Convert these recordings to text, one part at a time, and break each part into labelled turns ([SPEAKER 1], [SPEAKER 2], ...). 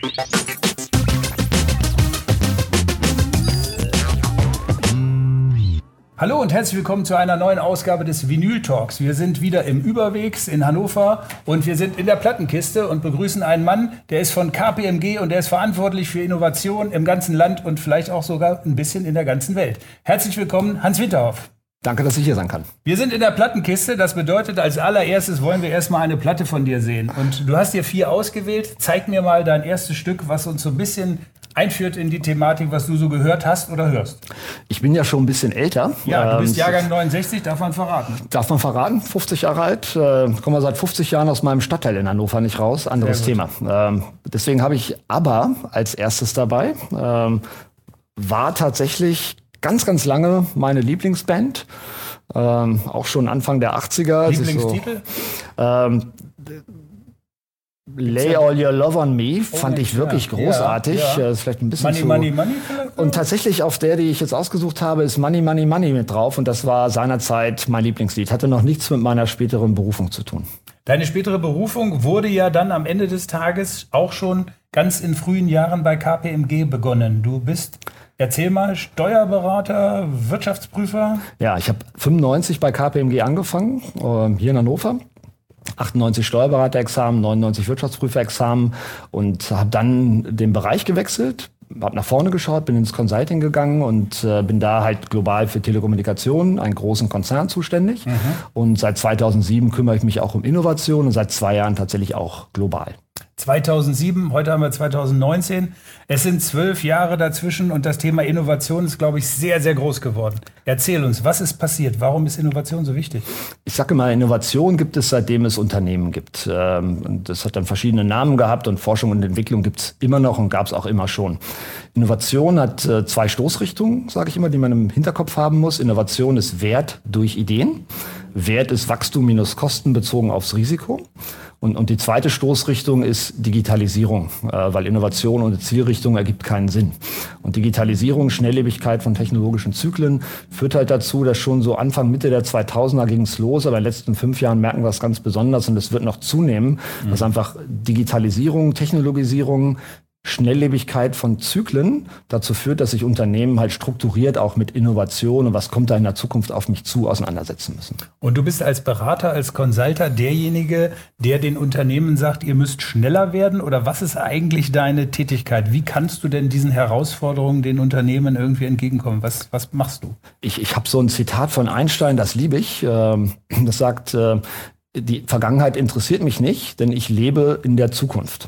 [SPEAKER 1] Hallo und herzlich willkommen zu einer neuen Ausgabe des Vinyl Talks. Wir sind wieder im Überwegs in Hannover und wir sind in der Plattenkiste und begrüßen einen Mann, der ist von KPMG und der ist verantwortlich für Innovation im ganzen Land und vielleicht auch sogar ein bisschen in der ganzen Welt. Herzlich willkommen, Hans Winterhoff.
[SPEAKER 2] Danke, dass ich hier sein kann.
[SPEAKER 1] Wir sind in der Plattenkiste, das bedeutet, als allererstes wollen wir erstmal eine Platte von dir sehen. Und du hast dir 4 ausgewählt. Zeig mir mal dein erstes Stück, was uns so ein bisschen einführt in die Thematik, was du so gehört hast oder hörst.
[SPEAKER 2] Ich bin ja schon ein bisschen älter.
[SPEAKER 1] Ja, du bist Jahrgang 69, darf man verraten.
[SPEAKER 2] Darf man verraten, 50 Jahre alt. Komme seit 50 Jahren aus meinem Stadtteil in Hannover nicht raus. Anderes Thema. Deswegen habe ich ABBA als erstes dabei. War tatsächlich ganz, ganz lange meine Lieblingsband. Auch schon Anfang der 80er.
[SPEAKER 1] Lieblingstitel?
[SPEAKER 2] Lay All Your Love on Me fand ich wirklich großartig. Ja. Ist vielleicht ein bisschen
[SPEAKER 1] Money vielleicht?
[SPEAKER 2] Und tatsächlich auf der, die ich jetzt ausgesucht habe, ist Money mit drauf. Und das war seinerzeit mein Lieblingslied. Hatte noch nichts mit meiner späteren Berufung zu tun.
[SPEAKER 1] Deine spätere Berufung wurde ja dann am Ende des Tages auch schon ganz in frühen Jahren bei KPMG begonnen. Du bist, erzähl mal, Steuerberater, Wirtschaftsprüfer?
[SPEAKER 2] Ja, ich habe 95 bei KPMG angefangen, hier in Hannover. 98 Steuerberaterexamen, 99 Wirtschaftsprüferexamen und habe dann den Bereich gewechselt, habe nach vorne geschaut, bin ins Consulting gegangen und bin da halt global für Telekommunikation, einen großen Konzern zuständig. Und seit 2007 kümmere ich mich auch um Innovation und seit 2 Jahren tatsächlich auch global.
[SPEAKER 1] 2007, heute haben wir 2019. Es sind 12 Jahre dazwischen und das Thema Innovation ist, glaube ich, sehr, sehr groß geworden. Erzähl uns, was ist passiert? Warum ist Innovation so wichtig?
[SPEAKER 2] Ich sage immer, Innovation gibt es, seitdem es Unternehmen gibt. Und das hat dann verschiedene Namen gehabt und Forschung und Entwicklung gibt es immer noch und gab es auch immer schon. Innovation hat 2 Stoßrichtungen, sage ich immer, die man im Hinterkopf haben muss. Innovation ist Wert durch Ideen. Wert ist Wachstum minus Kosten bezogen aufs Risiko. Und die zweite Stoßrichtung ist Digitalisierung, weil Innovation ohne Zielrichtung ergibt keinen Sinn. Und Digitalisierung, Schnelllebigkeit von technologischen Zyklen führt halt dazu, dass schon so Anfang, Mitte der 2000er ging es los, aber in den letzten 5 Jahren merken wir es ganz besonders und es wird noch zunehmen, dass einfach Digitalisierung, Technologisierung, Schnelllebigkeit von Zyklen dazu führt, dass sich Unternehmen halt strukturiert auch mit Innovation und was kommt da in der Zukunft auf mich zu auseinandersetzen müssen.
[SPEAKER 1] Und du bist als Berater, als Consulter derjenige, der den Unternehmen sagt, ihr müsst schneller werden oder was ist eigentlich deine Tätigkeit? Wie kannst du denn diesen Herausforderungen den Unternehmen irgendwie entgegenkommen? Was machst du?
[SPEAKER 2] Ich habe so ein Zitat von Einstein, das liebe ich. Das sagt, die Vergangenheit interessiert mich nicht, denn ich lebe in der Zukunft.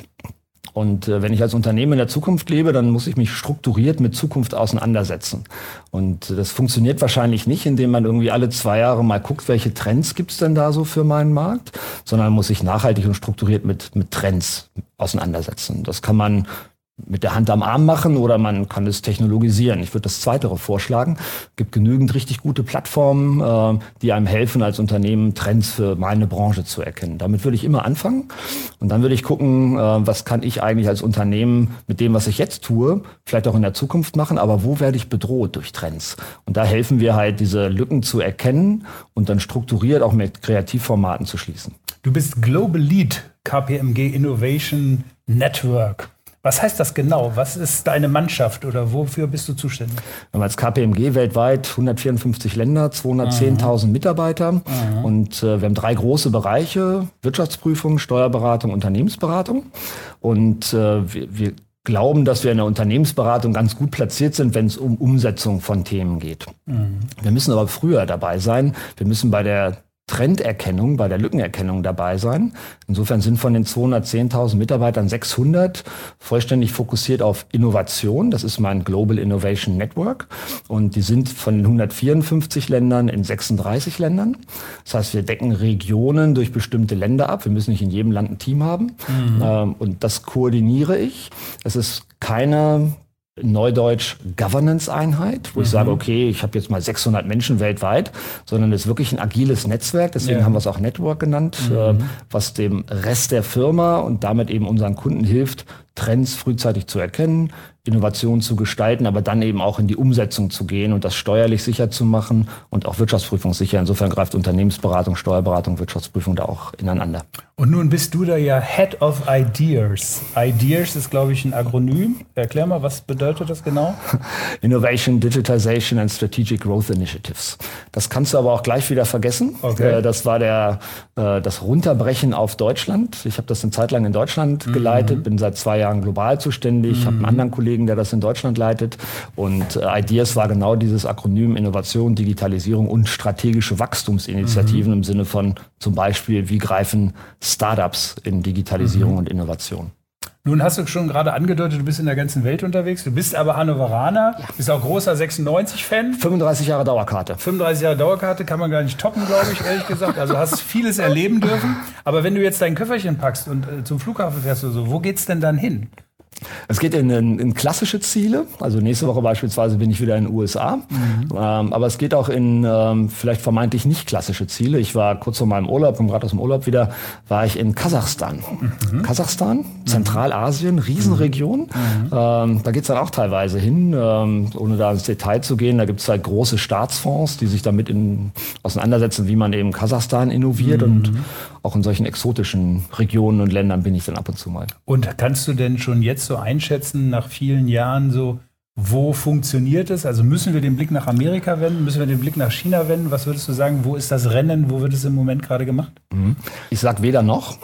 [SPEAKER 2] Und wenn ich als Unternehmen in der Zukunft lebe, dann muss ich mich strukturiert mit Zukunft auseinandersetzen. Und das funktioniert wahrscheinlich nicht, indem man irgendwie alle 2 Jahre mal guckt, welche Trends gibt's denn da so für meinen Markt, sondern muss sich nachhaltig und strukturiert mit Trends auseinandersetzen. Das kann man mit der Hand am Arm machen oder man kann es technologisieren. Ich würde das Zweitere vorschlagen. Es gibt genügend richtig gute Plattformen, die einem helfen, als Unternehmen Trends für meine Branche zu erkennen. Damit würde ich immer anfangen und dann würde ich gucken, was kann ich eigentlich als Unternehmen mit dem, was ich jetzt tue, vielleicht auch in der Zukunft machen, aber wo werde ich bedroht durch Trends? Und da helfen wir halt, diese Lücken zu erkennen und dann strukturiert auch mit Kreativformaten zu schließen.
[SPEAKER 1] Du bist Global Lead KPMG Innovation Network. Was heißt das genau? Was ist deine Mannschaft oder wofür bist du zuständig?
[SPEAKER 2] Wir haben als KPMG weltweit 154 Länder, 210.000 Mitarbeiter und wir haben 3 große Bereiche, Wirtschaftsprüfung, Steuerberatung, Unternehmensberatung. Und wir glauben, dass wir in der Unternehmensberatung ganz gut platziert sind, wenn es um Umsetzung von Themen geht. Wir müssen aber früher dabei sein. Wir müssen bei der Trenderkennung, bei der Lückenerkennung dabei sein. Insofern sind von den 210.000 Mitarbeitern 600 vollständig fokussiert auf Innovation. Das ist mein Global Innovation Network. Und die sind von den 154 Ländern in 36 Ländern. Das heißt, wir decken Regionen durch bestimmte Länder ab. Wir müssen nicht in jedem Land ein Team haben. Und das koordiniere ich. Es ist keine Neudeutsch Governance-Einheit, wo ich sage, okay, ich habe jetzt mal 600 Menschen weltweit, sondern es ist wirklich ein agiles Netzwerk, deswegen haben wir es auch Network genannt, was dem Rest der Firma und damit eben unseren Kunden hilft, Trends frühzeitig zu erkennen, Innovation zu gestalten, aber dann eben auch in die Umsetzung zu gehen und das steuerlich sicher zu machen und auch wirtschaftsprüfungssicher. Insofern greift Unternehmensberatung, Steuerberatung, Wirtschaftsprüfung da auch ineinander.
[SPEAKER 1] Und nun bist du da ja Head of Ideas. Ideas ist, glaube ich, ein Akronym. Erklär mal, was bedeutet das genau?
[SPEAKER 2] Innovation, Digitization and Strategic Growth Initiatives. Das kannst du aber auch gleich wieder vergessen.
[SPEAKER 1] Okay.
[SPEAKER 2] Das war das Runterbrechen auf Deutschland. Ich habe das eine Zeit lang in Deutschland geleitet, bin seit 2 Jahren global zuständig, habe einen anderen Kollegen, der das in Deutschland leitet. Und Ideas war genau dieses Akronym Innovation, Digitalisierung und strategische Wachstumsinitiativen im Sinne von zum Beispiel, wie greifen Startups in Digitalisierung und Innovation.
[SPEAKER 1] Nun hast du schon gerade angedeutet, du bist in der ganzen Welt unterwegs. Du bist aber Hannoveraner, bist auch großer 96-Fan.
[SPEAKER 2] 35 Jahre Dauerkarte.
[SPEAKER 1] 35 Jahre Dauerkarte kann man gar nicht toppen, glaube ich, ehrlich gesagt. Also hast vieles erleben dürfen. Aber wenn du jetzt dein Köfferchen packst und zum Flughafen fährst oder so, wo geht's denn dann hin?
[SPEAKER 2] Es geht in klassische Ziele. Also nächste Woche beispielsweise bin ich wieder in den USA. Aber es geht auch in vielleicht vermeintlich nicht klassische Ziele. Ich war kurz vor meinem Urlaub, und gerade aus dem Urlaub wieder, war ich in Kasachstan. Kasachstan, Zentralasien, Riesenregion. Da geht es dann auch teilweise hin, ohne da ins Detail zu gehen. Da gibt es halt große Staatsfonds, die sich damit auseinandersetzen, wie man eben Kasachstan innoviert. Und auch in solchen exotischen Regionen und Ländern bin ich dann ab und zu mal.
[SPEAKER 1] Und kannst du denn schon jetzt so einschätzen, nach vielen Jahren so, wo funktioniert es? Also müssen wir den Blick nach Amerika wenden? Müssen wir den Blick nach China wenden? Was würdest du sagen, wo ist das Rennen? Wo wird es im Moment gerade gemacht?
[SPEAKER 2] Ich sage weder noch.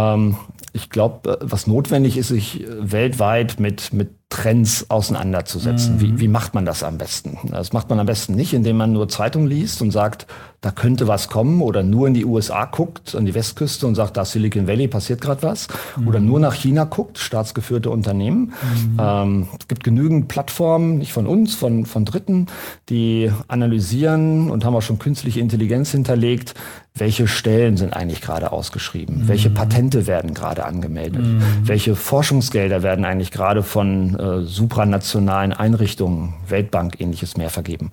[SPEAKER 2] Ich glaube, was notwendig ist, sich weltweit mit Trends auseinanderzusetzen. Wie macht man das am besten? Das macht man am besten nicht, indem man nur Zeitung liest und sagt, da könnte was kommen, oder nur in die USA guckt, an die Westküste und sagt, da Silicon Valley passiert gerade was, oder nur nach China guckt, staatsgeführte Unternehmen. Es gibt genügend Plattformen, nicht von uns, von Dritten, die analysieren und haben auch schon künstliche Intelligenz hinterlegt, welche Stellen sind eigentlich gerade ausgeschrieben, welche Patente werden gerade angemeldet, welche Forschungsgelder werden eigentlich gerade von supranationalen Einrichtungen, Weltbank, ähnliches mehr vergeben,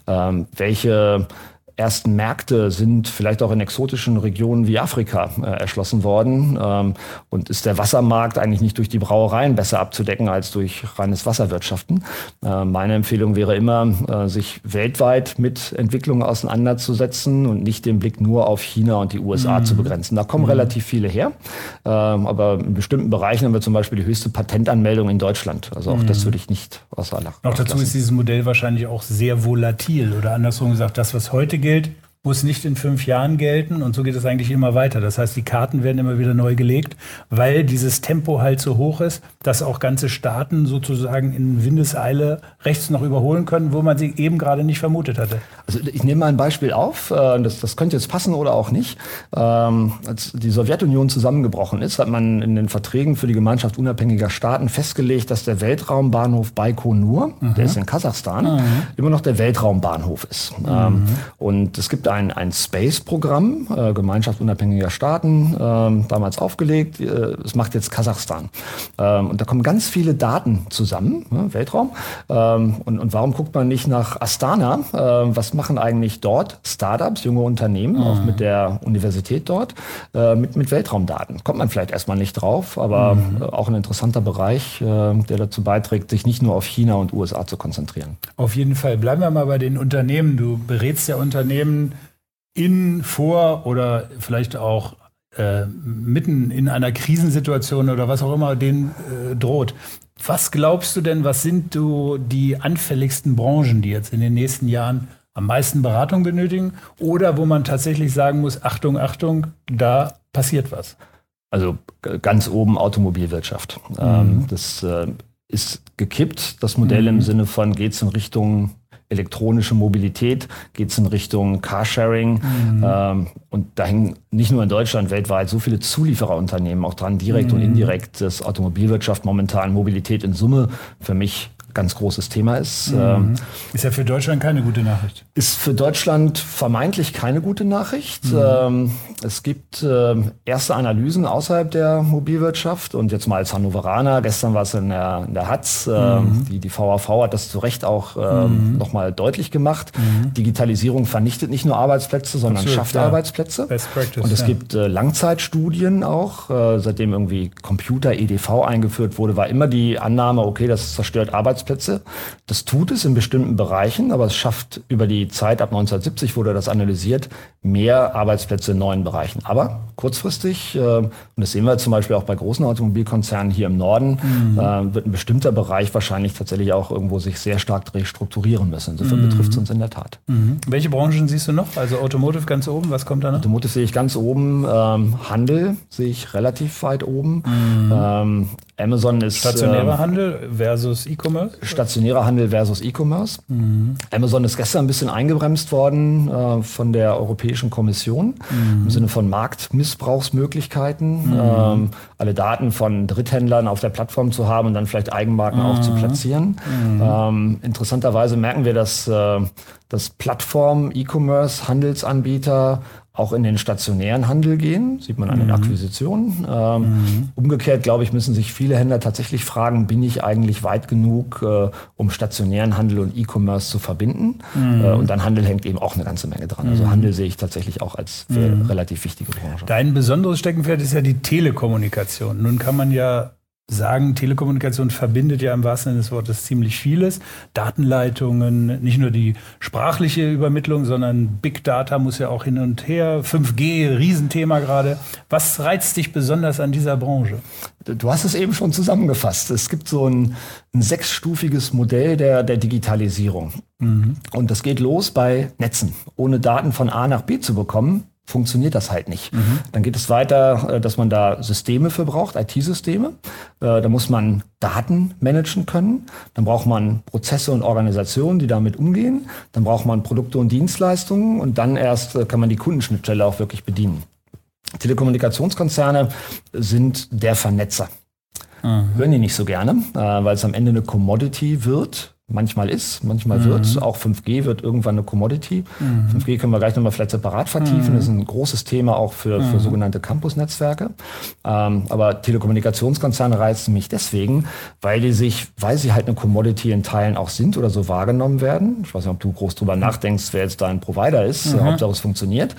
[SPEAKER 2] welche ersten Märkte sind vielleicht auch in exotischen Regionen wie Afrika erschlossen worden, und ist der Wassermarkt eigentlich nicht durch die Brauereien besser abzudecken als durch reines Wasserwirtschaften. Meine Empfehlung wäre immer, sich weltweit mit Entwicklungen auseinanderzusetzen und nicht den Blick nur auf China und die USA zu begrenzen. Da kommen relativ viele her, aber in bestimmten Bereichen haben wir zum Beispiel die höchste Patentanmeldung in Deutschland. Also auch das würde ich nicht außer Acht lassen.
[SPEAKER 1] Noch dazu ist dieses Modell wahrscheinlich auch sehr volatil, oder andersrum gesagt, das, was heute gilt, muss nicht in 5 Jahren gelten, und so geht es eigentlich immer weiter. Das heißt, die Karten werden immer wieder neu gelegt, weil dieses Tempo halt so hoch ist, dass auch ganze Staaten sozusagen in Windeseile rechts noch überholen können, wo man sie eben gerade nicht vermutet hatte.
[SPEAKER 2] Also ich nehme mal ein Beispiel auf, das könnte jetzt passen oder auch nicht. Als die Sowjetunion zusammengebrochen ist, hat man in den Verträgen für die Gemeinschaft unabhängiger Staaten festgelegt, dass der Weltraumbahnhof Baikonur, der ist in Kasachstan, immer noch der Weltraumbahnhof ist. Und es gibt ein Space-Programm, Gemeinschaft unabhängiger Staaten, damals aufgelegt. Es macht jetzt Kasachstan. Und da kommen ganz viele Daten zusammen, Weltraum. Und warum guckt man nicht nach Astana? Was machen eigentlich dort Startups, junge Unternehmen, auch mit der Universität dort, mit Weltraumdaten? Kommt man vielleicht erstmal nicht drauf, aber auch ein interessanter Bereich, der dazu beiträgt, sich nicht nur auf China und USA zu konzentrieren.
[SPEAKER 1] Auf jeden Fall. Bleiben wir mal bei den Unternehmen. Du berätst ja Unternehmen vor oder vielleicht auch mitten in einer Krisensituation oder was auch immer denen droht. Was glaubst du denn, was sind die anfälligsten Branchen, die jetzt in den nächsten Jahren am meisten Beratung benötigen, oder wo man tatsächlich sagen muss, Achtung, Achtung, da passiert was?
[SPEAKER 2] Also ganz oben Automobilwirtschaft. Das ist gekippt, das Modell im Sinne von, geht es in Richtung elektronische Mobilität, geht es in Richtung Carsharing. Und da hängen nicht nur in Deutschland, weltweit so viele Zuliefererunternehmen auch dran, direkt und indirekt, dass Automobilwirtschaft momentan Mobilität in Summe für mich ganz großes Thema ist.
[SPEAKER 1] Ist ja für Deutschland keine gute Nachricht.
[SPEAKER 2] Ist für Deutschland vermeintlich keine gute Nachricht. Es gibt erste Analysen außerhalb der Mobilwirtschaft und jetzt mal als Hannoveraner, gestern war es in der Hatz, die VAV hat das zu Recht auch nochmal deutlich gemacht. Digitalisierung vernichtet nicht nur Arbeitsplätze, sondern schafft Arbeitsplätze.
[SPEAKER 1] Best Practice,
[SPEAKER 2] und es gibt Langzeitstudien auch, seitdem irgendwie Computer, EDV eingeführt wurde, war immer die Annahme, okay, das zerstört Arbeitsplätze. Das tut es in bestimmten Bereichen, aber es schafft über die Zeit, ab 1970 wurde das analysiert, mehr Arbeitsplätze in neuen Bereichen. Aber kurzfristig, und das sehen wir zum Beispiel auch bei großen Automobilkonzernen hier im Norden, wird ein bestimmter Bereich wahrscheinlich tatsächlich auch irgendwo sich sehr stark restrukturieren müssen. Insofern betrifft es uns in der Tat.
[SPEAKER 1] Welche Branchen siehst du noch? Also Automotive ganz oben, was kommt da noch?
[SPEAKER 2] Automotive sehe ich ganz oben, Handel sehe ich relativ weit oben. Amazon ist...
[SPEAKER 1] Stationärer Handel versus E-Commerce?
[SPEAKER 2] Stationärer Handel versus E-Commerce. Amazon ist gestern ein bisschen eingebremst worden von der Europäischen Kommission im Sinne von Marktmissbrauchsmöglichkeiten, alle Daten von Dritthändlern auf der Plattform zu haben und dann vielleicht Eigenmarken auch zu platzieren. Interessanterweise merken wir, dass Plattformen, E-Commerce, Handelsanbieter auch in den stationären Handel gehen, sieht man an den Akquisitionen. Umgekehrt, glaube ich, müssen sich viele Händler tatsächlich fragen, bin ich eigentlich weit genug, um stationären Handel und E-Commerce zu verbinden? Und dann Handel hängt eben auch eine ganze Menge dran. Also Handel sehe ich tatsächlich auch als relativ wichtige Branche.
[SPEAKER 1] Dein besonderes Steckenpferd ist ja die Telekommunikation. Nun kann man ja sagen, Telekommunikation verbindet ja im wahrsten Sinne des Wortes ziemlich vieles. Datenleitungen, nicht nur die sprachliche Übermittlung, sondern Big Data muss ja auch hin und her. 5G, Riesenthema gerade. Was reizt dich besonders an dieser Branche?
[SPEAKER 2] Du hast es eben schon zusammengefasst. Es gibt so ein sechsstufiges Modell der Digitalisierung. Und das geht los bei Netzen. Ohne Daten von A nach B zu bekommen, funktioniert das halt nicht. Dann geht es weiter, dass man da Systeme für braucht, IT-Systeme. Da muss man Daten managen können. Dann braucht man Prozesse und Organisationen, die damit umgehen. Dann braucht man Produkte und Dienstleistungen und dann erst kann man die Kundenschnittstelle auch wirklich bedienen. Telekommunikationskonzerne sind der Vernetzer. Hören die nicht so gerne, weil es am Ende eine Commodity wird. Manchmal wird. Auch 5G wird irgendwann eine Commodity. 5G können wir gleich nochmal vielleicht separat vertiefen. Das ist ein großes Thema auch für sogenannte Campus-Netzwerke. Aber Telekommunikationskonzerne reizen mich deswegen, weil sie halt eine Commodity in Teilen auch sind oder so wahrgenommen werden. Ich weiß nicht, ob du groß drüber nachdenkst, wer jetzt da ein Provider ist. Hauptsache es funktioniert.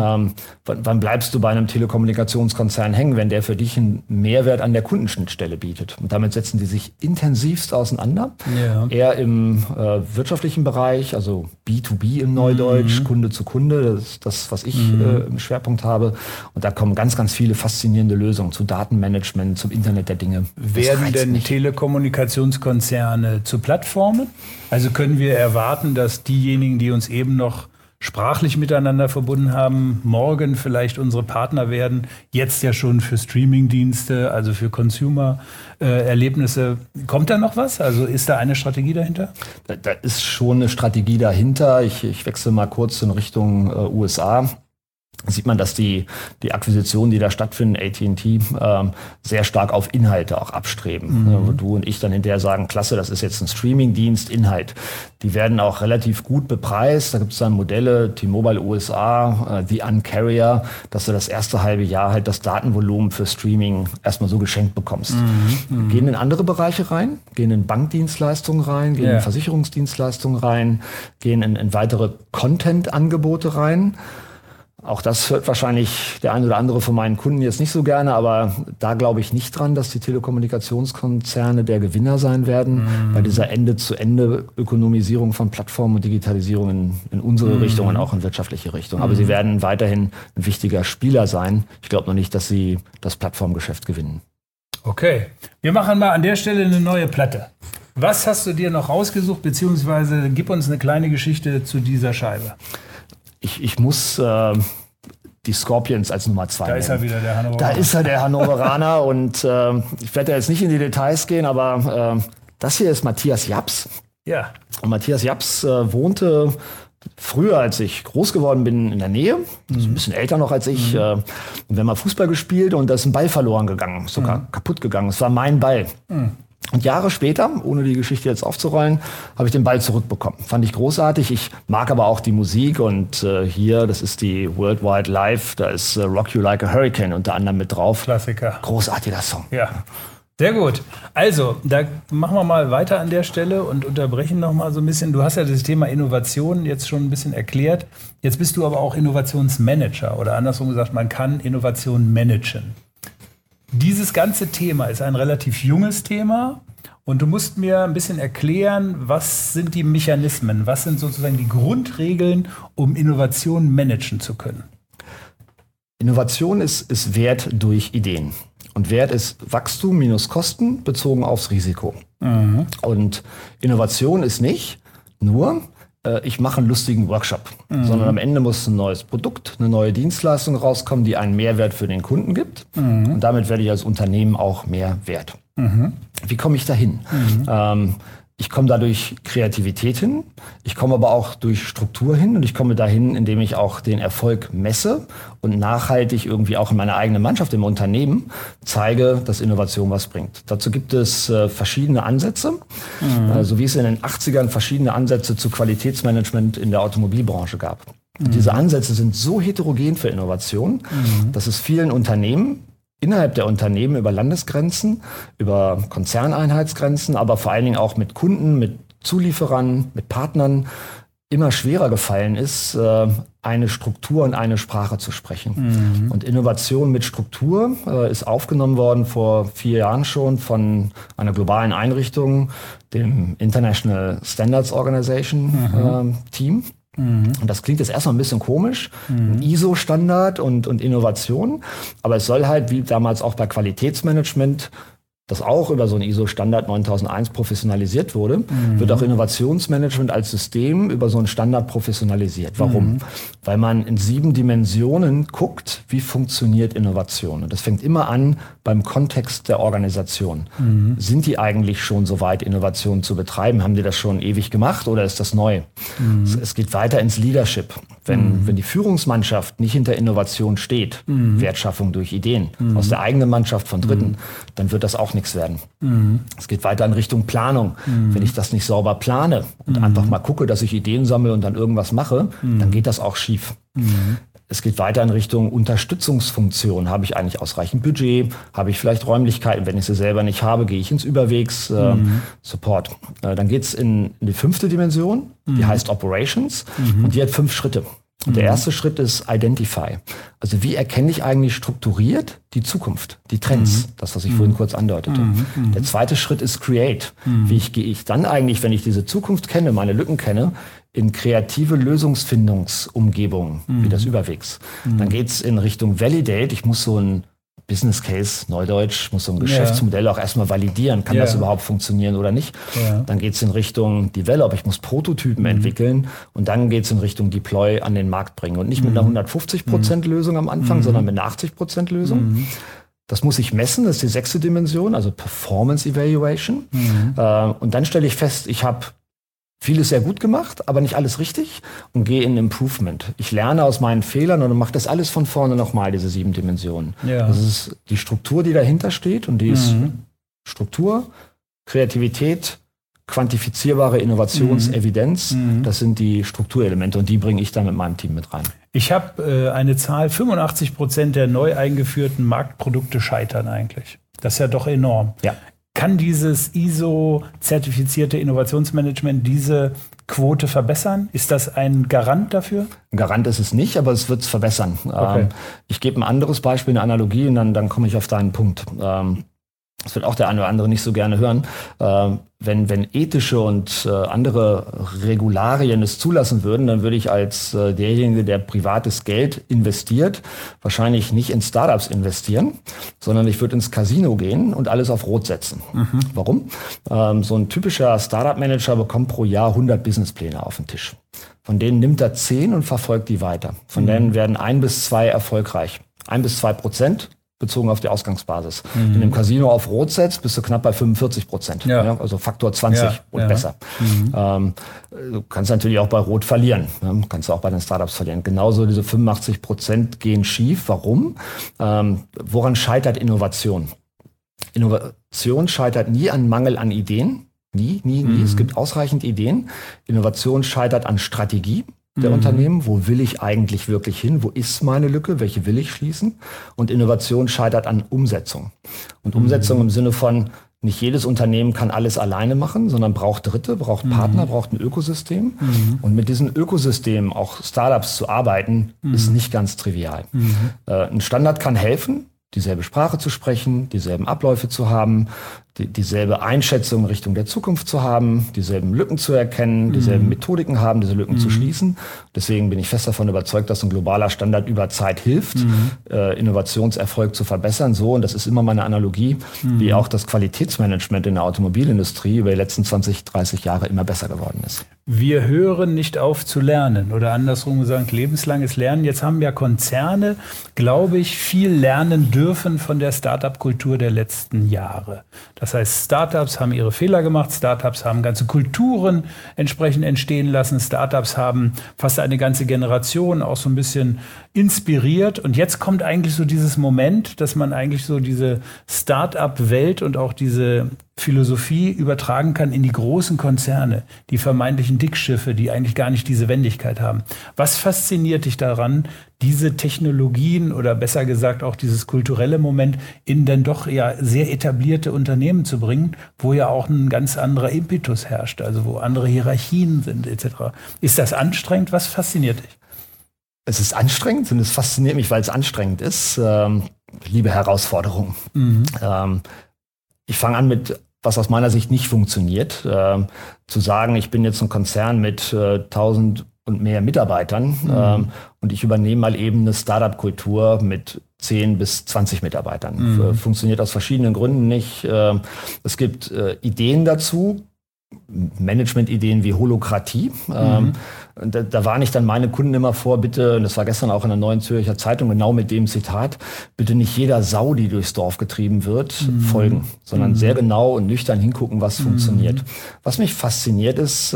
[SPEAKER 2] Wann bleibst du bei einem Telekommunikationskonzern hängen, wenn der für dich einen Mehrwert an der Kundenschnittstelle bietet? Und damit setzen die sich intensivst auseinander. Ja. Eher im wirtschaftlichen Bereich, also B2B im Neudeutsch, Kunde zu Kunde, das ist das, was ich im Schwerpunkt habe. Und da kommen ganz, ganz viele faszinierende Lösungen zu Datenmanagement, zum Internet der Dinge.
[SPEAKER 1] Werden denn Telekommunikationskonzerne zu Plattformen? Also können wir erwarten, dass diejenigen, die uns eben noch sprachlich miteinander verbunden haben, morgen vielleicht unsere Partner werden, jetzt ja schon für Streamingdienste, also für Consumer-Erlebnisse. Kommt da noch was? Also ist da eine Strategie dahinter?
[SPEAKER 2] Da ist schon eine Strategie dahinter. Ich wechsle mal kurz in Richtung USA. Sieht man, dass die Akquisitionen, die da stattfinden, AT&T, sehr stark auf Inhalte auch abstreben. Wo du und ich dann hinterher sagen, klasse, das ist jetzt ein Streamingdienst, Inhalt. Die werden auch relativ gut bepreist. Da gibt es dann Modelle, T-Mobile USA, The Un-Carrier, dass du das erste halbe Jahr halt das Datenvolumen für Streaming erstmal so geschenkt bekommst. Gehen in andere Bereiche rein, gehen in Bankdienstleistungen rein, gehen in Versicherungsdienstleistungen rein, gehen in weitere Content-Angebote rein. Auch das hört wahrscheinlich der ein oder andere von meinen Kunden jetzt nicht so gerne, aber da glaube ich nicht dran, dass die Telekommunikationskonzerne der Gewinner sein werden, bei dieser Ende-zu-Ende-Ökonomisierung von Plattformen und Digitalisierung in unsere Richtung und auch in wirtschaftliche Richtung. Aber sie werden weiterhin ein wichtiger Spieler sein. Ich glaube noch nicht, dass sie das Plattformgeschäft gewinnen.
[SPEAKER 1] Okay, wir machen mal an der Stelle eine neue Platte. Was hast du dir noch rausgesucht, beziehungsweise gib uns eine kleine Geschichte zu dieser Scheibe.
[SPEAKER 2] Ich muss die Scorpions als Nummer 2 nennen.
[SPEAKER 1] Da ist er wieder, der Hannoveraner.
[SPEAKER 2] Da ist er, der Hannoveraner. Und ich werde jetzt nicht in die Details gehen, aber das hier ist Matthias Japs.
[SPEAKER 1] Ja.
[SPEAKER 2] Und Matthias Japs wohnte früher, als ich groß geworden bin, in der Nähe. Also ein bisschen älter noch als ich. Und wir haben mal Fußball gespielt und da ist ein Ball verloren gegangen, sogar kaputt gegangen. Es war mein Ball. Und Jahre später, ohne die Geschichte jetzt aufzurollen, habe ich den Ball zurückbekommen. Fand ich großartig. Ich mag aber auch die Musik und hier, das ist die Worldwide Live, da ist Rock You Like a Hurricane unter anderem mit drauf.
[SPEAKER 1] Klassiker.
[SPEAKER 2] Großartiger Song.
[SPEAKER 1] Ja, sehr gut. Also, da machen wir mal weiter an der Stelle und unterbrechen noch mal so ein bisschen. Du hast ja das Thema Innovation jetzt schon ein bisschen erklärt. Jetzt bist du aber auch Innovationsmanager oder andersrum gesagt, man kann Innovation managen. Dieses ganze Thema ist ein relativ junges Thema und du musst mir ein bisschen erklären, was sind die Mechanismen, was sind sozusagen die Grundregeln, um Innovation managen zu können?
[SPEAKER 2] Innovation ist Wert durch Ideen. Und Wert ist Wachstum minus Kosten bezogen aufs Risiko. Und Innovation ist nicht nur, ich mache einen lustigen Workshop, sondern am Ende muss ein neues Produkt, eine neue Dienstleistung rauskommen, die einen Mehrwert für den Kunden gibt. Und damit werde ich als Unternehmen auch mehr wert. Wie komme ich dahin? Ich komme da durch Kreativität hin, ich komme aber auch durch Struktur hin und ich komme dahin, indem ich auch den Erfolg messe und nachhaltig irgendwie auch in meiner eigenen Mannschaft, im Unternehmen, zeige, dass Innovation was bringt. Dazu gibt es verschiedene Ansätze, so wie es in den 80ern verschiedene Ansätze zu Qualitätsmanagement in der Automobilbranche gab. Diese Ansätze sind so heterogen für Innovation, dass es vielen Unternehmen innerhalb der Unternehmen über Landesgrenzen, über Konzerneinheitsgrenzen, aber vor allen Dingen auch mit Kunden, mit Zulieferern, mit Partnern immer schwerer gefallen ist, eine Struktur und eine Sprache zu sprechen. Und Innovation mit Struktur ist aufgenommen worden vor 4 Jahren schon von einer globalen Einrichtung, dem International Standards Organization Team. Und das klingt jetzt erstmal ein bisschen komisch, ein ISO-Standard und Innovation, aber es soll halt, wie damals auch bei Qualitätsmanagement, das auch über so einen ISO-Standard 9001 professionalisiert wurde, wird auch Innovationsmanagement als System über so einen Standard professionalisiert. Warum? Weil man in 7 Dimensionen guckt, wie funktioniert Innovation. Und das fängt immer an beim Kontext der Organisation. Sind die eigentlich schon so weit, Innovation zu betreiben? Haben die das schon ewig gemacht oder ist das neu? Es geht weiter ins Leadership. Wenn die Führungsmannschaft nicht hinter Innovation steht, Wertschaffung durch Ideen aus der eigenen Mannschaft von Dritten, dann wird das auch nichts werden. Es geht weiter in Richtung Planung. Wenn ich das nicht sauber plane und einfach mal gucke, dass ich Ideen sammle und dann irgendwas mache, dann geht das auch schief. Es geht weiter in Richtung Unterstützungsfunktion. Habe ich eigentlich ausreichend Budget? Habe ich vielleicht Räumlichkeiten? Wenn ich sie selber nicht habe, gehe ich ins Überwegs Support. Dann geht's in die 5. Dimension, die heißt Operations und die hat 5 Schritte. Und der erste Schritt ist Identify. Also wie erkenne ich eigentlich strukturiert die Zukunft, die Trends, das, was ich vorhin kurz andeutete. Der zweite Schritt ist Create. Wie gehe ich dann eigentlich, wenn ich diese Zukunft kenne, meine Lücken kenne, in kreative Lösungsfindungsumgebungen, wie das Überwegs. Dann geht's in Richtung Validate. Ich muss so ein Business Case, Neudeutsch, muss so ein Geschäftsmodell auch erstmal validieren. Kann das überhaupt funktionieren oder nicht? Dann geht's in Richtung Develop. Ich muss Prototypen entwickeln. Und dann geht's in Richtung Deploy an den Markt bringen. Und nicht mit einer 150% Lösung am Anfang, sondern mit einer 80% Lösung. Das muss ich messen, das ist die 6. Dimension, also Performance Evaluation. Und dann stelle ich fest, ich habe vieles sehr gut gemacht, aber nicht alles richtig und gehe in Improvement. Ich lerne aus meinen Fehlern und mache das alles von vorne nochmal, diese 7 Dimensionen. Das ist die Struktur, die dahinter steht und die ist Struktur, Kreativität, quantifizierbare Innovationsevidenz. Das sind die Strukturelemente und die bringe ich dann mit meinem Team mit rein.
[SPEAKER 1] Ich habe eine Zahl, 85% der neu eingeführten Marktprodukte scheitern eigentlich. Das ist ja doch enorm.
[SPEAKER 2] Ja.
[SPEAKER 1] Kann dieses ISO-zertifizierte Innovationsmanagement diese Quote verbessern? Ist das ein Garant dafür?
[SPEAKER 2] Ein Garant ist es nicht, aber es wird es verbessern.
[SPEAKER 1] Okay.
[SPEAKER 2] Ich gebe ein anderes Beispiel, eine Analogie, und dann komme ich auf deinen Punkt. Das wird auch der eine oder andere nicht so gerne hören. Wenn ethische und andere Regularien es zulassen würden, dann würde ich als derjenige, der privates Geld investiert, wahrscheinlich nicht in Startups investieren, sondern ich würde ins Casino gehen und alles auf Rot setzen. Warum? So ein typischer Startup-Manager bekommt pro Jahr 100 Businesspläne auf den Tisch. Von denen nimmt er 10 und verfolgt die weiter. Von denen werden 1 bis 2 erfolgreich. 1 bis 2% bezogen auf die Ausgangsbasis. Wenn du im Casino auf Rot setzt, bist du knapp bei 45%. Ja, also Faktor 20 und besser. Du kannst natürlich auch bei Rot verlieren. Kannst du auch bei den Startups verlieren. Genauso diese 85% gehen schief. Warum? Woran scheitert Innovation? Innovation scheitert nie an Mangel an Ideen. Nie. Es gibt ausreichend Ideen. Innovation scheitert an Strategie der Unternehmen. Wo will ich eigentlich wirklich hin? Wo ist meine Lücke? Welche will ich schließen? Und Innovation scheitert an Umsetzung. Und Umsetzung im Sinne von, nicht jedes Unternehmen kann alles alleine machen, sondern braucht Dritte, braucht Partner, braucht ein Ökosystem. Und mit diesem Ökosystem, auch Startups zu arbeiten, ist nicht ganz trivial. Ein Standard kann helfen, dieselbe Sprache zu sprechen, dieselben Abläufe zu haben, dieselbe Einschätzung in Richtung der Zukunft zu haben, dieselben Lücken zu erkennen, dieselben Methodiken haben, diese Lücken zu schließen. Deswegen bin ich fest davon überzeugt, dass ein globaler Standard über Zeit hilft, Innovationserfolg zu verbessern. So, und das ist immer meine Analogie, wie auch das Qualitätsmanagement in der Automobilindustrie über die letzten 20, 30 Jahre immer besser geworden ist.
[SPEAKER 1] Wir hören nicht auf zu lernen oder andersrum gesagt, lebenslanges Lernen. Jetzt haben ja Konzerne, glaube ich, viel lernen dürfen von der Start-up-Kultur der letzten Jahre. Das heißt, Startups haben ihre Fehler gemacht, Startups haben ganze Kulturen entsprechend entstehen lassen, Startups haben fast eine ganze Generation auch so ein bisschen inspiriert. Und jetzt kommt eigentlich so dieses Moment, dass man eigentlich so diese Start-up-Welt und auch diese Philosophie übertragen kann in die großen Konzerne, die vermeintlichen Dickschiffe, die eigentlich gar nicht diese Wendigkeit haben. Was fasziniert dich daran, diese Technologien oder besser gesagt auch dieses kulturelle Moment in dann doch ja sehr etablierte Unternehmen zu bringen, wo ja auch ein ganz anderer Impetus herrscht, also wo andere Hierarchien sind etc. Ist das anstrengend? Was fasziniert dich?
[SPEAKER 2] Es ist anstrengend und es fasziniert mich, weil es anstrengend ist. Ich liebe Herausforderungen. Ich fange an mit, was aus meiner Sicht nicht funktioniert. Zu sagen, ich bin jetzt ein Konzern mit 1000 und mehr Mitarbeitern und ich übernehme mal eben eine Startup-Kultur mit 10 bis 20 Mitarbeitern. Funktioniert aus verschiedenen Gründen nicht. Es gibt Ideen dazu, Management-Ideen wie Holokratie. Da warne ich dann meine Kunden immer vor, bitte, und das war gestern auch in der Neuen Zürcher Zeitung, genau mit dem Zitat, bitte nicht jeder Sau, die durchs Dorf getrieben wird, folgen, sondern sehr genau und nüchtern hingucken, was funktioniert. Was mich fasziniert ist,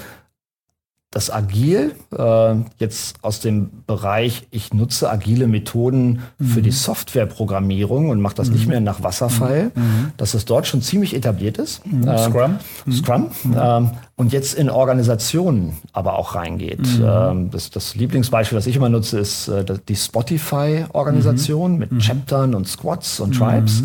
[SPEAKER 2] das Agil, jetzt aus dem Bereich, ich nutze agile Methoden für die Softwareprogrammierung und mache das nicht mehr nach Wasserfall, dass es dort schon ziemlich etabliert ist. Scrum. Und jetzt in Organisationen aber auch reingeht. Das Lieblingsbeispiel, das ich immer nutze, ist die Spotify-Organisation mit Chaptern und Squads und Tribes.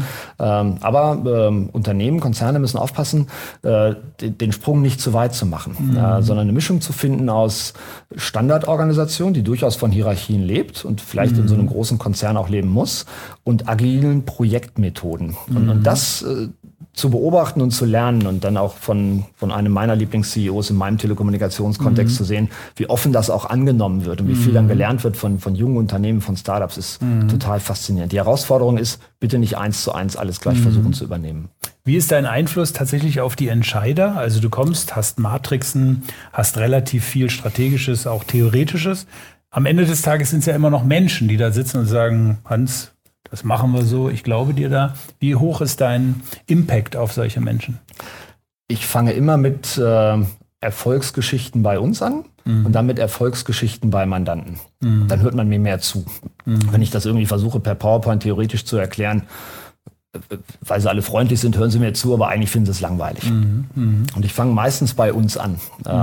[SPEAKER 2] Aber Unternehmen, Konzerne müssen aufpassen, den Sprung nicht zu weit zu machen, sondern eine Mischung zu finden aus Standardorganisation, die durchaus von Hierarchien lebt und vielleicht in so einem großen Konzern auch leben muss, und agilen Projektmethoden. Und das zu beobachten und zu lernen und dann auch von einem meiner Lieblings-CEOs in meinem Telekommunikationskontext zu sehen, wie offen das auch angenommen wird und wie viel dann gelernt wird von jungen Unternehmen, von Startups, ist total faszinierend. Die Herausforderung ist, bitte nicht 1:1 alles gleich versuchen zu übernehmen.
[SPEAKER 1] Wie ist dein Einfluss tatsächlich auf die Entscheider? Also du kommst, hast Matrixen, hast relativ viel Strategisches, auch Theoretisches. Am Ende des Tages sind es ja immer noch Menschen, die da sitzen und sagen, Hans, das machen wir so, ich glaube dir da. Wie hoch ist dein Impact auf solche Menschen?
[SPEAKER 2] Ich fange immer mit Erfolgsgeschichten bei uns an und dann mit Erfolgsgeschichten bei Mandanten. Dann hört man mir mehr zu. Wenn ich das irgendwie versuche, per PowerPoint theoretisch zu erklären, weil sie alle freundlich sind, hören sie mir zu, aber eigentlich finden sie es langweilig. Und ich fange meistens bei uns an.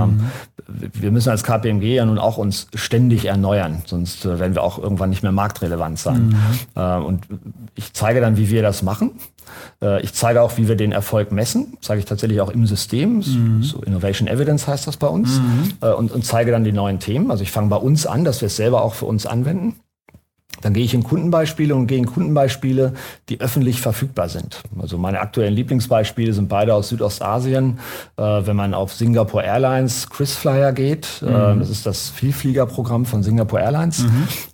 [SPEAKER 2] Wir müssen als KPMG ja nun auch uns ständig erneuern, sonst werden wir auch irgendwann nicht mehr marktrelevant sein. Und ich zeige dann, wie wir das machen. Ich zeige auch, wie wir den Erfolg messen. Zeige ich tatsächlich auch im System. So Innovation Evidence heißt das bei uns. Und zeige dann die neuen Themen. Also ich fange bei uns an, dass wir es selber auch für uns anwenden. Dann gehe ich in Kundenbeispiele und gehe in Kundenbeispiele, die öffentlich verfügbar sind. Also meine aktuellen Lieblingsbeispiele sind beide aus Südostasien. Wenn man auf Singapore Airlines KrisFlyer geht, das ist das Vielfliegerprogramm von Singapore Airlines,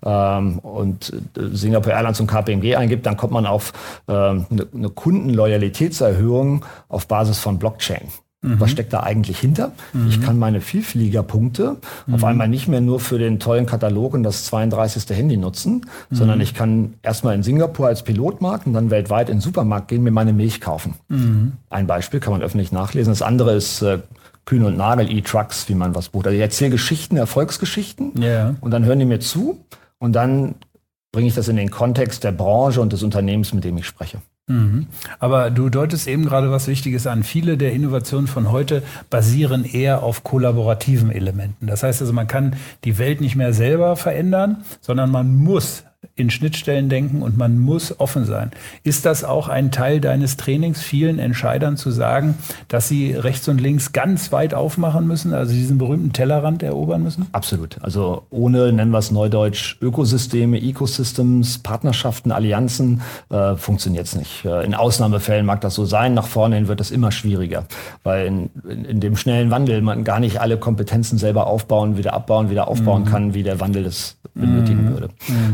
[SPEAKER 2] und Singapore Airlines und KPMG eingibt, dann kommt man auf eine Kundenloyalitätserhöhung auf Basis von Blockchain. Was steckt da eigentlich hinter? Ich kann meine Vielfliegerpunkte auf einmal nicht mehr nur für den tollen Katalog und das 32. Handy nutzen, sondern ich kann erstmal in Singapur als Pilotmarkt und dann weltweit in den Supermarkt gehen, mir meine Milch kaufen. Ein Beispiel kann man öffentlich nachlesen. Das andere ist Kühn und Nagel, E-Trucks, wie man was bucht. Also ich erzähle Geschichten, Erfolgsgeschichten, und dann hören die mir zu und dann bringe ich das in den Kontext der Branche und des Unternehmens, mit dem ich spreche.
[SPEAKER 1] Aber du deutest eben gerade was Wichtiges an. Viele der Innovationen von heute basieren eher auf kollaborativen Elementen. Das heißt also, man kann die Welt nicht mehr selber verändern, sondern man muss in Schnittstellen denken und man muss offen sein. Ist das auch ein Teil deines Trainings, vielen Entscheidern zu sagen, dass sie rechts und links ganz weit aufmachen müssen, also diesen berühmten Tellerrand erobern müssen?
[SPEAKER 2] Absolut. Also ohne, nennen wir es neudeutsch, Ökosysteme, Ecosystems, Partnerschaften, Allianzen, funktioniert es nicht. In Ausnahmefällen mag das so sein, nach vorne hin wird es immer schwieriger, weil in dem schnellen Wandel man gar nicht alle Kompetenzen selber aufbauen, wieder abbauen, wieder aufbauen kann, wie der Wandel es benötigen würde.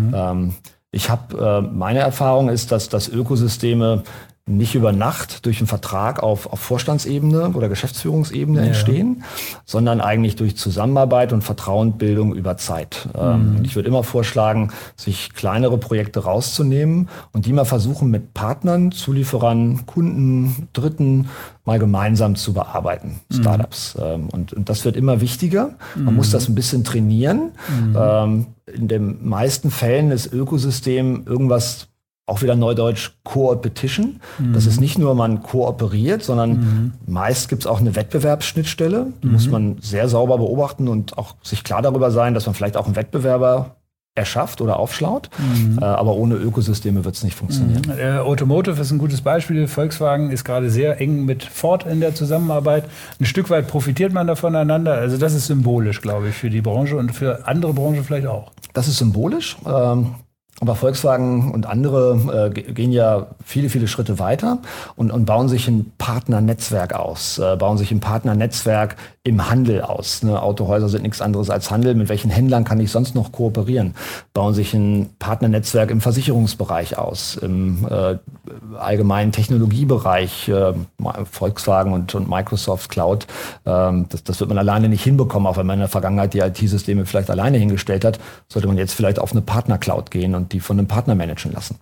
[SPEAKER 2] Meine Erfahrung ist, dass Ökosysteme nicht über Nacht durch einen Vertrag auf Vorstandsebene oder Geschäftsführungsebene entstehen, sondern eigentlich durch Zusammenarbeit und Vertrauensbildung über Zeit. Ich würde immer vorschlagen, sich kleinere Projekte rauszunehmen und die mal versuchen, mit Partnern, Zulieferern, Kunden, Dritten mal gemeinsam zu bearbeiten, Startups. Und das wird immer wichtiger. Man muss das ein bisschen trainieren. In den meisten Fällen ist Ökosystem irgendwas, auch wieder neudeutsch, Co-Opetition. Das ist nicht nur, man kooperiert, sondern meist gibt es auch eine Wettbewerbsschnittstelle. Die muss man sehr sauber beobachten und auch sich klar darüber sein, dass man vielleicht auch einen Wettbewerber erschafft oder aufschlaut. Aber ohne Ökosysteme wird es nicht funktionieren.
[SPEAKER 1] Automotive ist ein gutes Beispiel. Volkswagen ist gerade sehr eng mit Ford in der Zusammenarbeit. Ein Stück weit profitiert man da voneinander. Also das ist symbolisch, glaube ich, für die Branche und für andere Branchen vielleicht auch.
[SPEAKER 2] Das ist symbolisch. Aber Volkswagen und andere gehen ja viele, viele Schritte weiter und bauen sich ein Partnernetzwerk aus, bauen sich ein Partnernetzwerk im Handel aus. Ne? Autohäuser sind nichts anderes als Handel. Mit welchen Händlern kann ich sonst noch kooperieren? Bauen sich ein Partnernetzwerk im Versicherungsbereich aus, im allgemeinen Technologiebereich, Volkswagen und Microsoft Cloud. Das wird man alleine nicht hinbekommen, auch wenn man in der Vergangenheit die IT-Systeme vielleicht alleine hingestellt hat, sollte man jetzt vielleicht auf eine Partnercloud gehen und die von einem Partner managen lassen.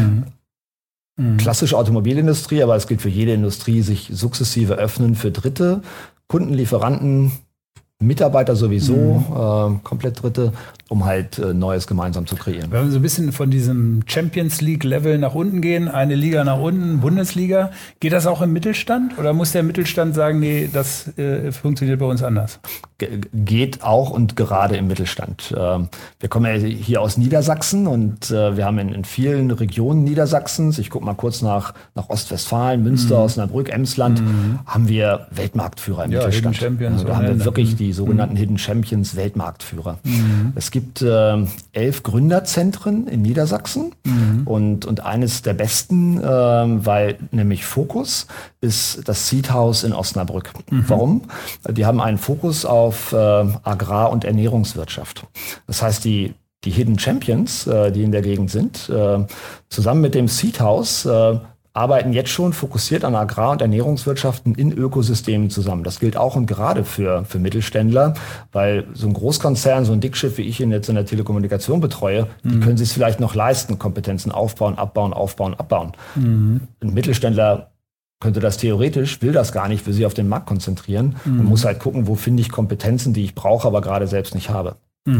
[SPEAKER 2] Klassische Automobilindustrie, aber es gilt für jede Industrie, sich sukzessive öffnen für Dritte, Kunden, Lieferanten, Mitarbeiter sowieso, komplett Dritte, um halt Neues gemeinsam zu kreieren.
[SPEAKER 1] Wenn wir so ein bisschen von diesem Champions League-Level nach unten gehen, eine Liga nach unten, Bundesliga, geht das auch im Mittelstand? Oder muss der Mittelstand sagen, nee, das funktioniert bei uns anders?
[SPEAKER 2] Geht auch und gerade im Mittelstand. Wir kommen ja hier aus Niedersachsen und wir haben in vielen Regionen Niedersachsens, ich gucke mal kurz nach Ostwestfalen, Münster, Osnabrück, Emsland, haben wir Weltmarktführer im Mittelstand.
[SPEAKER 1] Hidden Champions.
[SPEAKER 2] Da haben wir wirklich die sogenannten Hidden Champions, Weltmarktführer. Es gibt 11 Gründerzentren in Niedersachsen und eines der besten, weil nämlich Fokus ist das Seed House in Osnabrück. Warum? Die haben einen Fokus auf Agrar- und Ernährungswirtschaft. Das heißt, die Hidden Champions, die in der Gegend sind, zusammen mit dem Seed House arbeiten jetzt schon fokussiert an Agrar- und Ernährungswirtschaften in Ökosystemen zusammen. Das gilt auch und gerade für Mittelständler, weil so ein Großkonzern, so ein Dickschiff, wie ich ihn jetzt in der Telekommunikation betreue, die können sich es vielleicht noch leisten, Kompetenzen aufbauen, abbauen, aufbauen, abbauen. Ein Mittelständler könnte das theoretisch, will das gar nicht, will sich auf den Markt konzentrieren und muss halt gucken, wo finde ich Kompetenzen, die ich brauche, aber gerade selbst nicht habe.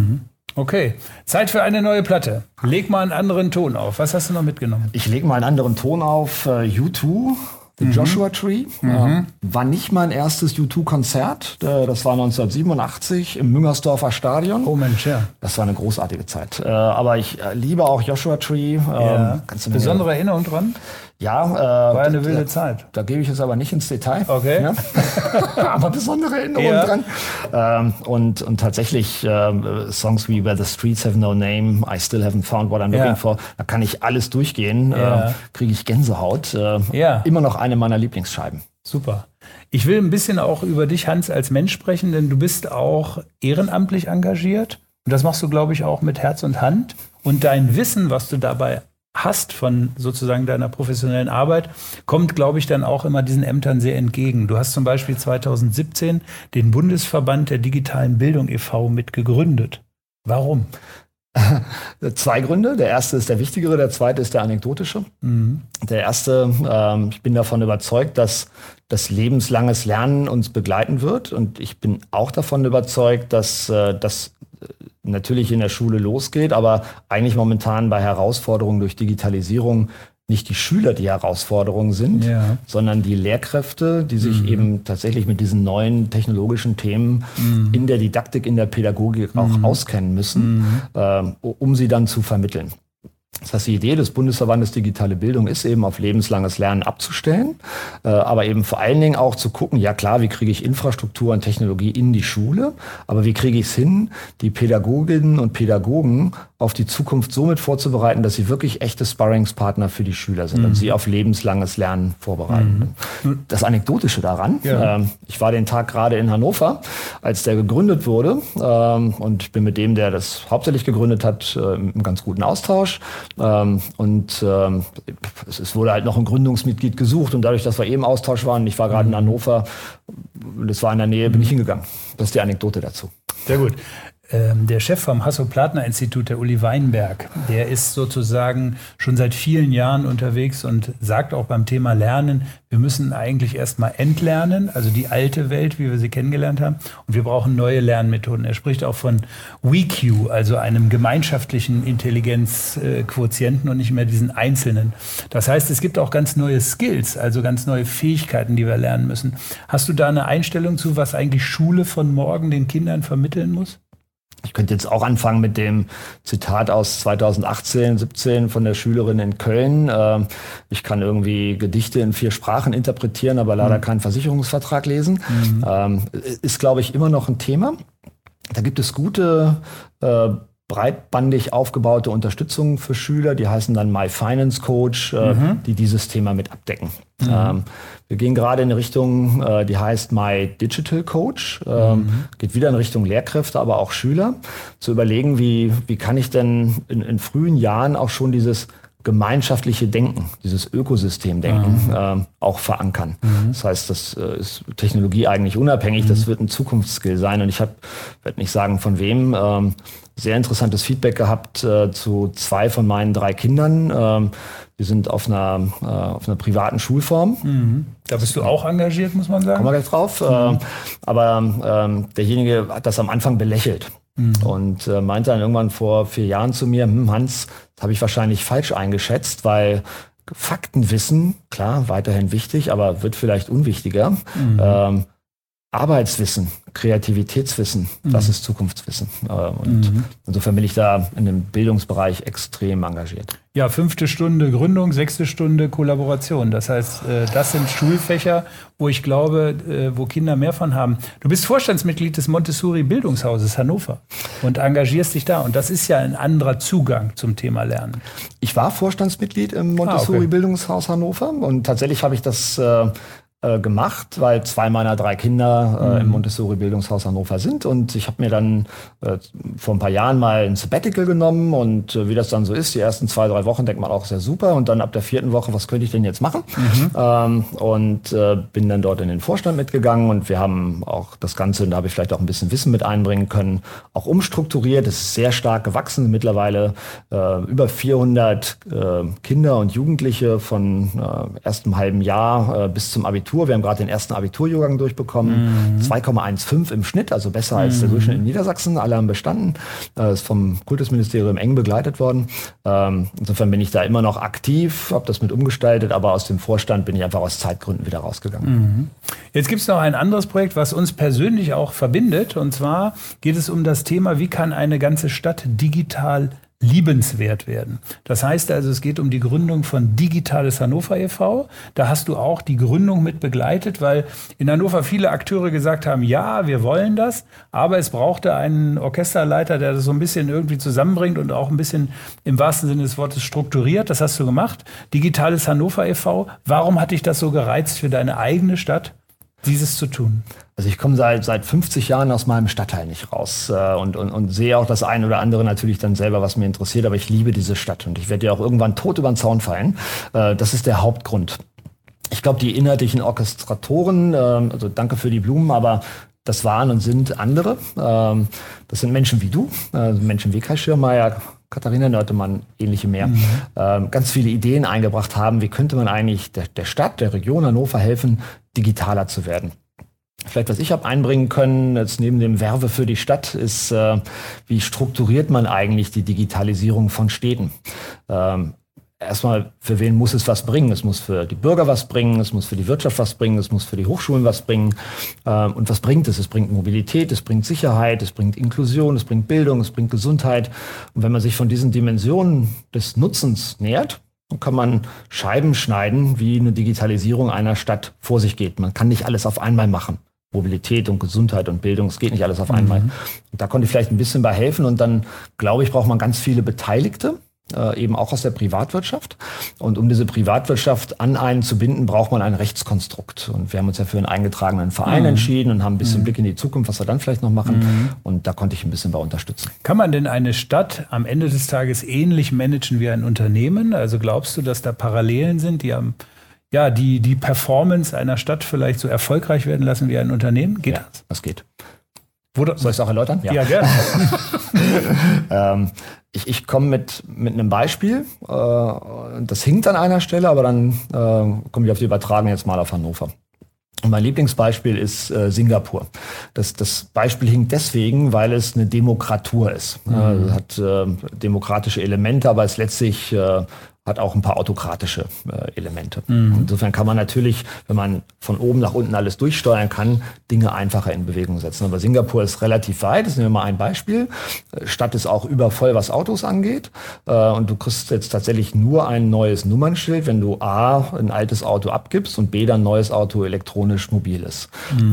[SPEAKER 1] Okay, Zeit für eine neue Platte. Leg mal einen anderen Ton auf. Was hast du noch mitgenommen?
[SPEAKER 2] Ich lege mal einen anderen Ton auf. U2, The Joshua Tree. War nicht mein erstes U2-Konzert. Das war 1987 im Müngersdorfer Stadion.
[SPEAKER 1] Oh Mensch, ja.
[SPEAKER 2] Das war eine großartige Zeit. Aber ich liebe auch Joshua Tree.
[SPEAKER 1] Besondere Erinnerung dran?
[SPEAKER 2] Ja.
[SPEAKER 1] War eine wilde Zeit.
[SPEAKER 2] Da gebe ich jetzt aber nicht ins Detail.
[SPEAKER 1] Okay.
[SPEAKER 2] Ja? Aber besondere Erinnerungen dran. Und tatsächlich Songs wie Where the Streets Have No Name, I Still Haven't Found What I'm Looking For, da kann ich alles durchgehen. Kriege ich Gänsehaut. Immer noch eine meiner Lieblingsscheiben.
[SPEAKER 1] Super. Ich will ein bisschen auch über dich, Hans, als Mensch sprechen, denn du bist auch ehrenamtlich engagiert. Und das machst du, glaube ich, auch mit Herz und Hand. Und dein Wissen, was du dabei hast von sozusagen deiner professionellen Arbeit, kommt, glaube ich, dann auch immer diesen Ämtern sehr entgegen. Du hast zum Beispiel 2017 den Bundesverband der digitalen Bildung e.V. mitgegründet. Warum?
[SPEAKER 2] 2 Gründe. Der erste ist der wichtigere, der zweite ist der anekdotische. Der erste, ich bin davon überzeugt, dass das lebenslanges Lernen uns begleiten wird. Und ich bin auch davon überzeugt, dass das natürlich in der Schule losgeht, aber eigentlich momentan bei Herausforderungen durch Digitalisierung nicht die Schüler die Herausforderung sind, sondern die Lehrkräfte, die sich eben tatsächlich mit diesen neuen technologischen Themen in der Didaktik, in der Pädagogik auch auskennen müssen, um sie dann zu vermitteln. Das heißt, die Idee des Bundesverbandes Digitale Bildung ist eben, auf lebenslanges Lernen abzustellen, aber eben vor allen Dingen auch zu gucken, ja klar, wie kriege ich Infrastruktur und Technologie in die Schule, aber wie kriege ich es hin, die Pädagoginnen und Pädagogen auf die Zukunft so mit vorzubereiten, dass sie wirklich echte Sparringspartner für die Schüler sind und sie auf lebenslanges Lernen vorbereiten. Das Anekdotische daran, ich war den Tag gerade in Hannover, als der gegründet wurde, und bin mit dem, der das hauptsächlich gegründet hat, im ganz guten Austausch. Es wurde halt noch ein Gründungsmitglied gesucht und dadurch, dass wir eben im Austausch waren, ich war gerade in Hannover, das war in der Nähe, bin ich hingegangen. Das ist die Anekdote dazu.
[SPEAKER 1] Sehr gut. Der Chef vom Hasso-Plattner-Institut, der Uli Weinberg, der ist sozusagen schon seit vielen Jahren unterwegs und sagt auch beim Thema Lernen, wir müssen eigentlich erstmal entlernen, also die alte Welt, wie wir sie kennengelernt haben, und wir brauchen neue Lernmethoden. Er spricht auch von WeQ, also einem gemeinschaftlichen Intelligenzquotienten und nicht mehr diesen einzelnen. Das heißt, es gibt auch ganz neue Skills, also ganz neue Fähigkeiten, die wir lernen müssen. Hast du da eine Einstellung zu, was eigentlich Schule von morgen den Kindern vermitteln muss?
[SPEAKER 2] Ich könnte jetzt auch anfangen mit dem Zitat aus 2018, 17 von der Schülerin in Köln. Ich kann irgendwie Gedichte in 4 Sprachen interpretieren, aber leider keinen Versicherungsvertrag lesen. Ist, glaube ich, immer noch ein Thema. Da gibt es gute, breitbandig aufgebaute Unterstützung für Schüler, die heißen dann My Finance Coach, die dieses Thema mit abdecken. Wir gehen gerade in eine Richtung, die heißt My Digital Coach, geht wieder in Richtung Lehrkräfte, aber auch Schüler, zu überlegen, wie kann ich denn in frühen Jahren auch schon dieses gemeinschaftliche Denken, dieses Ökosystemdenken auch verankern. Das heißt, das ist Technologie eigentlich unabhängig, das wird ein Zukunftsskill sein. Und ich werde nicht sagen von wem, sehr interessantes Feedback gehabt zu 2 von meinen 3 Kindern. Die sind auf einer privaten Schulform.
[SPEAKER 1] Da bist du auch engagiert, muss man sagen.
[SPEAKER 2] Kommen wir gleich drauf. Aber derjenige hat das am Anfang belächelt. Und meinte dann irgendwann vor 4 Jahren zu mir, Hans, das habe ich wahrscheinlich falsch eingeschätzt, weil Faktenwissen, klar, weiterhin wichtig, aber wird vielleicht unwichtiger. Arbeitswissen, Kreativitätswissen, das ist Zukunftswissen. Und insofern bin ich da in dem Bildungsbereich extrem engagiert.
[SPEAKER 1] Ja, 5. Stunde Gründung, 6. Stunde Kollaboration. Das heißt, das sind Schulfächer, wo ich glaube, wo Kinder mehr von haben. Du bist Vorstandsmitglied des Montessori-Bildungshauses Hannover und engagierst dich da. Und das ist ja ein anderer Zugang zum Thema Lernen.
[SPEAKER 2] Ich war Vorstandsmitglied im Montessori-Bildungshaus Hannover und tatsächlich habe ich das gemacht, weil 2 meiner 3 Kinder im Montessori-Bildungshaus Hannover sind. Und ich habe mir dann vor ein paar Jahren mal ein Sabbatical genommen und wie das dann so ist, die ersten 2, 3 Wochen denkt man auch sehr super und dann ab der 4. Woche, was könnte ich denn jetzt machen? Bin dann dort in den Vorstand mitgegangen und wir haben auch das Ganze, und da habe ich vielleicht auch ein bisschen Wissen mit einbringen können, auch umstrukturiert. Es ist sehr stark gewachsen, mittlerweile über 400 Kinder und Jugendliche von erstem halben Jahr bis zum Abitur. Wir haben gerade den ersten Abiturjahrgang durchbekommen. 2,15 im Schnitt, also besser als der Durchschnitt in Niedersachsen. Alle haben bestanden. Ist vom Kultusministerium eng begleitet worden. Insofern bin ich da immer noch aktiv, habe das mit umgestaltet, aber aus dem Vorstand bin ich einfach aus Zeitgründen wieder rausgegangen.
[SPEAKER 1] Jetzt gibt es noch ein anderes Projekt, was uns persönlich auch verbindet. Und zwar geht es um das Thema, wie kann eine ganze Stadt digital liebenswert werden. Das heißt also, es geht um die Gründung von Digitales Hannover e.V. Da hast du auch die Gründung mit begleitet, weil in Hannover viele Akteure gesagt haben, ja, wir wollen das, aber es brauchte einen Orchesterleiter, der das so ein bisschen irgendwie zusammenbringt und auch ein bisschen im wahrsten Sinne des Wortes strukturiert. Das hast du gemacht. Digitales Hannover e.V. Warum hat dich das so gereizt für deine eigene Stadt, dieses zu tun?
[SPEAKER 2] Also ich komme seit 50 Jahren aus meinem Stadtteil nicht raus und sehe auch das eine oder andere natürlich dann selber, was mir interessiert, aber ich liebe diese Stadt und ich werde ja auch irgendwann tot über den Zaun fallen. Das ist der Hauptgrund. Ich glaube, die inhaltlichen Orchestratoren, also danke für die Blumen, aber das waren und sind andere. Das sind Menschen wie du, Menschen wie Kai Schirmeier, Katharina Nörtemann, ähnliche mehr, ganz viele Ideen eingebracht haben, wie könnte man eigentlich der Stadt, der Region Hannover helfen, digitaler zu werden. Vielleicht, was ich habe einbringen können, jetzt neben dem Werbe für die Stadt, ist, wie strukturiert man eigentlich die Digitalisierung von Städten? erstmal, für wen muss es was bringen? Es muss für die Bürger was bringen, es muss für die Wirtschaft was bringen, es muss für die Hochschulen was bringen. Und was bringt es? Es bringt Mobilität, es bringt Sicherheit, es bringt Inklusion, es bringt Bildung, es bringt Gesundheit. Und wenn man sich von diesen Dimensionen des Nutzens nähert, dann kann man Scheiben schneiden, wie eine Digitalisierung einer Stadt vor sich geht. Man kann nicht alles auf einmal machen. Mobilität und Gesundheit und Bildung, es geht nicht alles auf einmal. Und da konnte ich vielleicht ein bisschen bei helfen. Und dann, glaube ich, braucht man ganz viele Beteiligte, eben auch aus der Privatwirtschaft. Und um diese Privatwirtschaft an einen zu binden, braucht man ein Rechtskonstrukt. Und wir haben uns ja für einen eingetragenen Verein entschieden und haben ein bisschen Blick in die Zukunft, was wir dann vielleicht noch machen. Und da konnte ich ein bisschen bei unterstützen.
[SPEAKER 1] Kann man denn eine Stadt am Ende des Tages ähnlich managen wie ein Unternehmen? Also glaubst du, dass da Parallelen sind, die Performance einer Stadt vielleicht so erfolgreich werden lassen wie ein Unternehmen? Geht das?
[SPEAKER 2] Das geht. Soll ich es auch erläutern?
[SPEAKER 1] Ja, gerne.
[SPEAKER 2] Ich komme mit einem Beispiel. Das hinkt an einer Stelle, aber dann komme ich auf die Übertragung jetzt mal auf Hannover. Und mein Lieblingsbeispiel ist Singapur. Das Beispiel hinkt deswegen, weil es eine Demokratur ist. Es hat demokratische Elemente, aber es letztlich hat auch ein paar autokratische Elemente. Insofern kann man natürlich, wenn man von oben nach unten alles durchsteuern kann, Dinge einfacher in Bewegung setzen. Aber Singapur ist relativ weit. Das nehmen wir mal ein Beispiel. Stadt ist auch übervoll, was Autos angeht. Und du kriegst jetzt tatsächlich nur ein neues Nummernschild, wenn du A, ein altes Auto abgibst und B, dann ein neues Auto elektronisch mobil ist.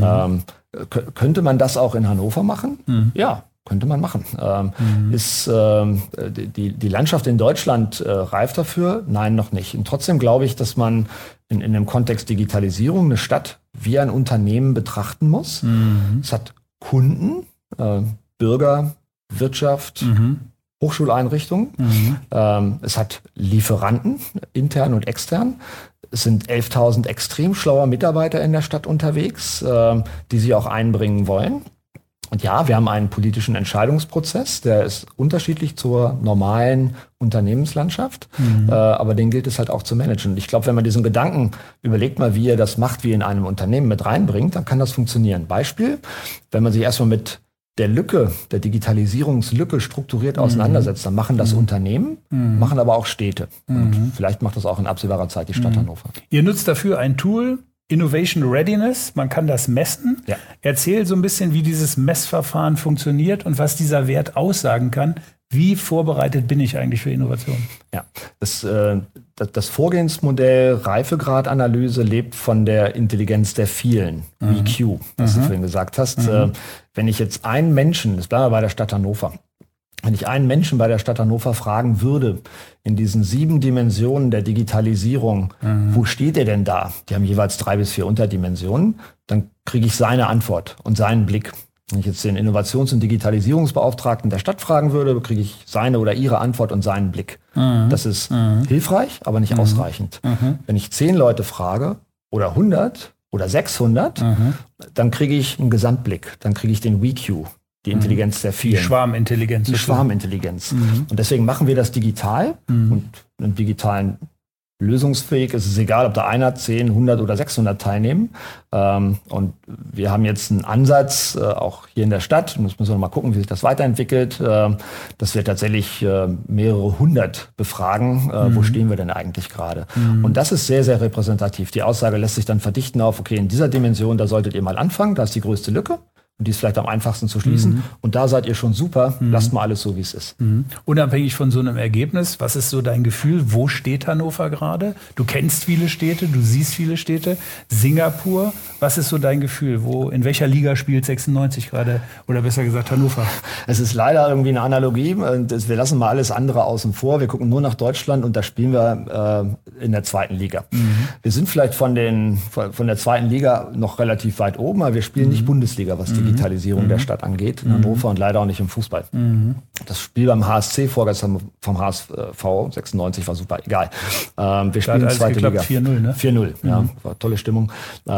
[SPEAKER 2] Könnte man das auch in Hannover machen? Ja. Könnte man machen. Ist die Landschaft in Deutschland reif dafür? Nein, noch nicht. Und trotzdem glaube ich, dass man in dem Kontext Digitalisierung eine Stadt wie ein Unternehmen betrachten muss. Es hat Kunden, Bürger, Wirtschaft, Hochschuleinrichtungen. Es hat Lieferanten, intern und extern. Es sind 11.000 extrem schlaue Mitarbeiter in der Stadt unterwegs, die sich auch einbringen wollen. Und ja, wir haben einen politischen Entscheidungsprozess, der ist unterschiedlich zur normalen Unternehmenslandschaft, aber den gilt es halt auch zu managen. Und ich glaube, wenn man diesen Gedanken überlegt mal, wie ihr das macht, wie ihr in einem Unternehmen mit reinbringt, dann kann das funktionieren. Beispiel, wenn man sich erstmal mit der Lücke, der Digitalisierungslücke strukturiert auseinandersetzt, dann machen das Unternehmen, machen aber auch Städte. Und vielleicht macht das auch in absehbarer Zeit die Stadt Hannover.
[SPEAKER 1] Ihr nutzt dafür ein Tool, Innovation Readiness, man kann das messen. Ja. Erzähl so ein bisschen, wie dieses Messverfahren funktioniert und was dieser Wert aussagen kann. Wie vorbereitet bin ich eigentlich für Innovation?
[SPEAKER 2] Ja, das Vorgehensmodell Reifegradanalyse lebt von der Intelligenz der vielen, EQ, was du vorhin gesagt hast. Wenn ich jetzt einen Menschen, das bleiben wir bei der Stadt Hannover, wenn ich einen Menschen bei der Stadt Hannover fragen würde, in diesen 7 Dimensionen der Digitalisierung, wo steht er denn da? Die haben jeweils 3 bis 4 Unterdimensionen. Dann kriege ich seine Antwort und seinen Blick. Wenn ich jetzt den Innovations- und Digitalisierungsbeauftragten der Stadt fragen würde, kriege ich seine oder ihre Antwort und seinen Blick. Das ist hilfreich, aber nicht ausreichend. Wenn ich 10 Leute frage oder 100 oder 600, dann kriege ich einen Gesamtblick. Dann kriege ich den WeQ. Die Intelligenz der vielen.
[SPEAKER 1] Die Schwarmintelligenz.
[SPEAKER 2] Die Schwarmintelligenz. Und deswegen machen wir das digital. Und im digitalen lösungsfähig ist es egal, ob da einer, 10, 100 oder 600 teilnehmen. Und wir haben jetzt einen Ansatz, auch hier in der Stadt, und das müssen wir noch mal gucken, wie sich das weiterentwickelt, dass wir tatsächlich mehrere 100 befragen, wo stehen wir denn eigentlich gerade. Und das ist sehr, sehr repräsentativ. Die Aussage lässt sich dann verdichten auf, okay, in dieser Dimension, da solltet ihr mal anfangen, da ist die größte Lücke. Und die ist vielleicht am einfachsten zu schließen. Und da seid ihr schon super. Lasst mal alles so, wie es ist.
[SPEAKER 1] Unabhängig von so einem Ergebnis, was ist so dein Gefühl? Wo steht Hannover gerade? Du kennst viele Städte, du siehst viele Städte. Singapur, was ist so dein Gefühl? In welcher Liga spielt 96 gerade? Oder besser gesagt Hannover? Es
[SPEAKER 2] ist leider irgendwie eine Analogie. Wir lassen mal alles andere außen vor. Wir gucken nur nach Deutschland und da spielen wir in der 2. Liga. Wir sind vielleicht von der 2. Liga noch relativ weit oben, aber wir spielen nicht Bundesliga, was die Digitalisierung der Stadt angeht, in Hannover und leider auch nicht im Fußball. Das Spiel beim HSC vorgestern vom HSV 96 war super, egal. Wir spielen 2. Liga.
[SPEAKER 1] 4-0, ne?
[SPEAKER 2] 4-0, ja, war tolle Stimmung.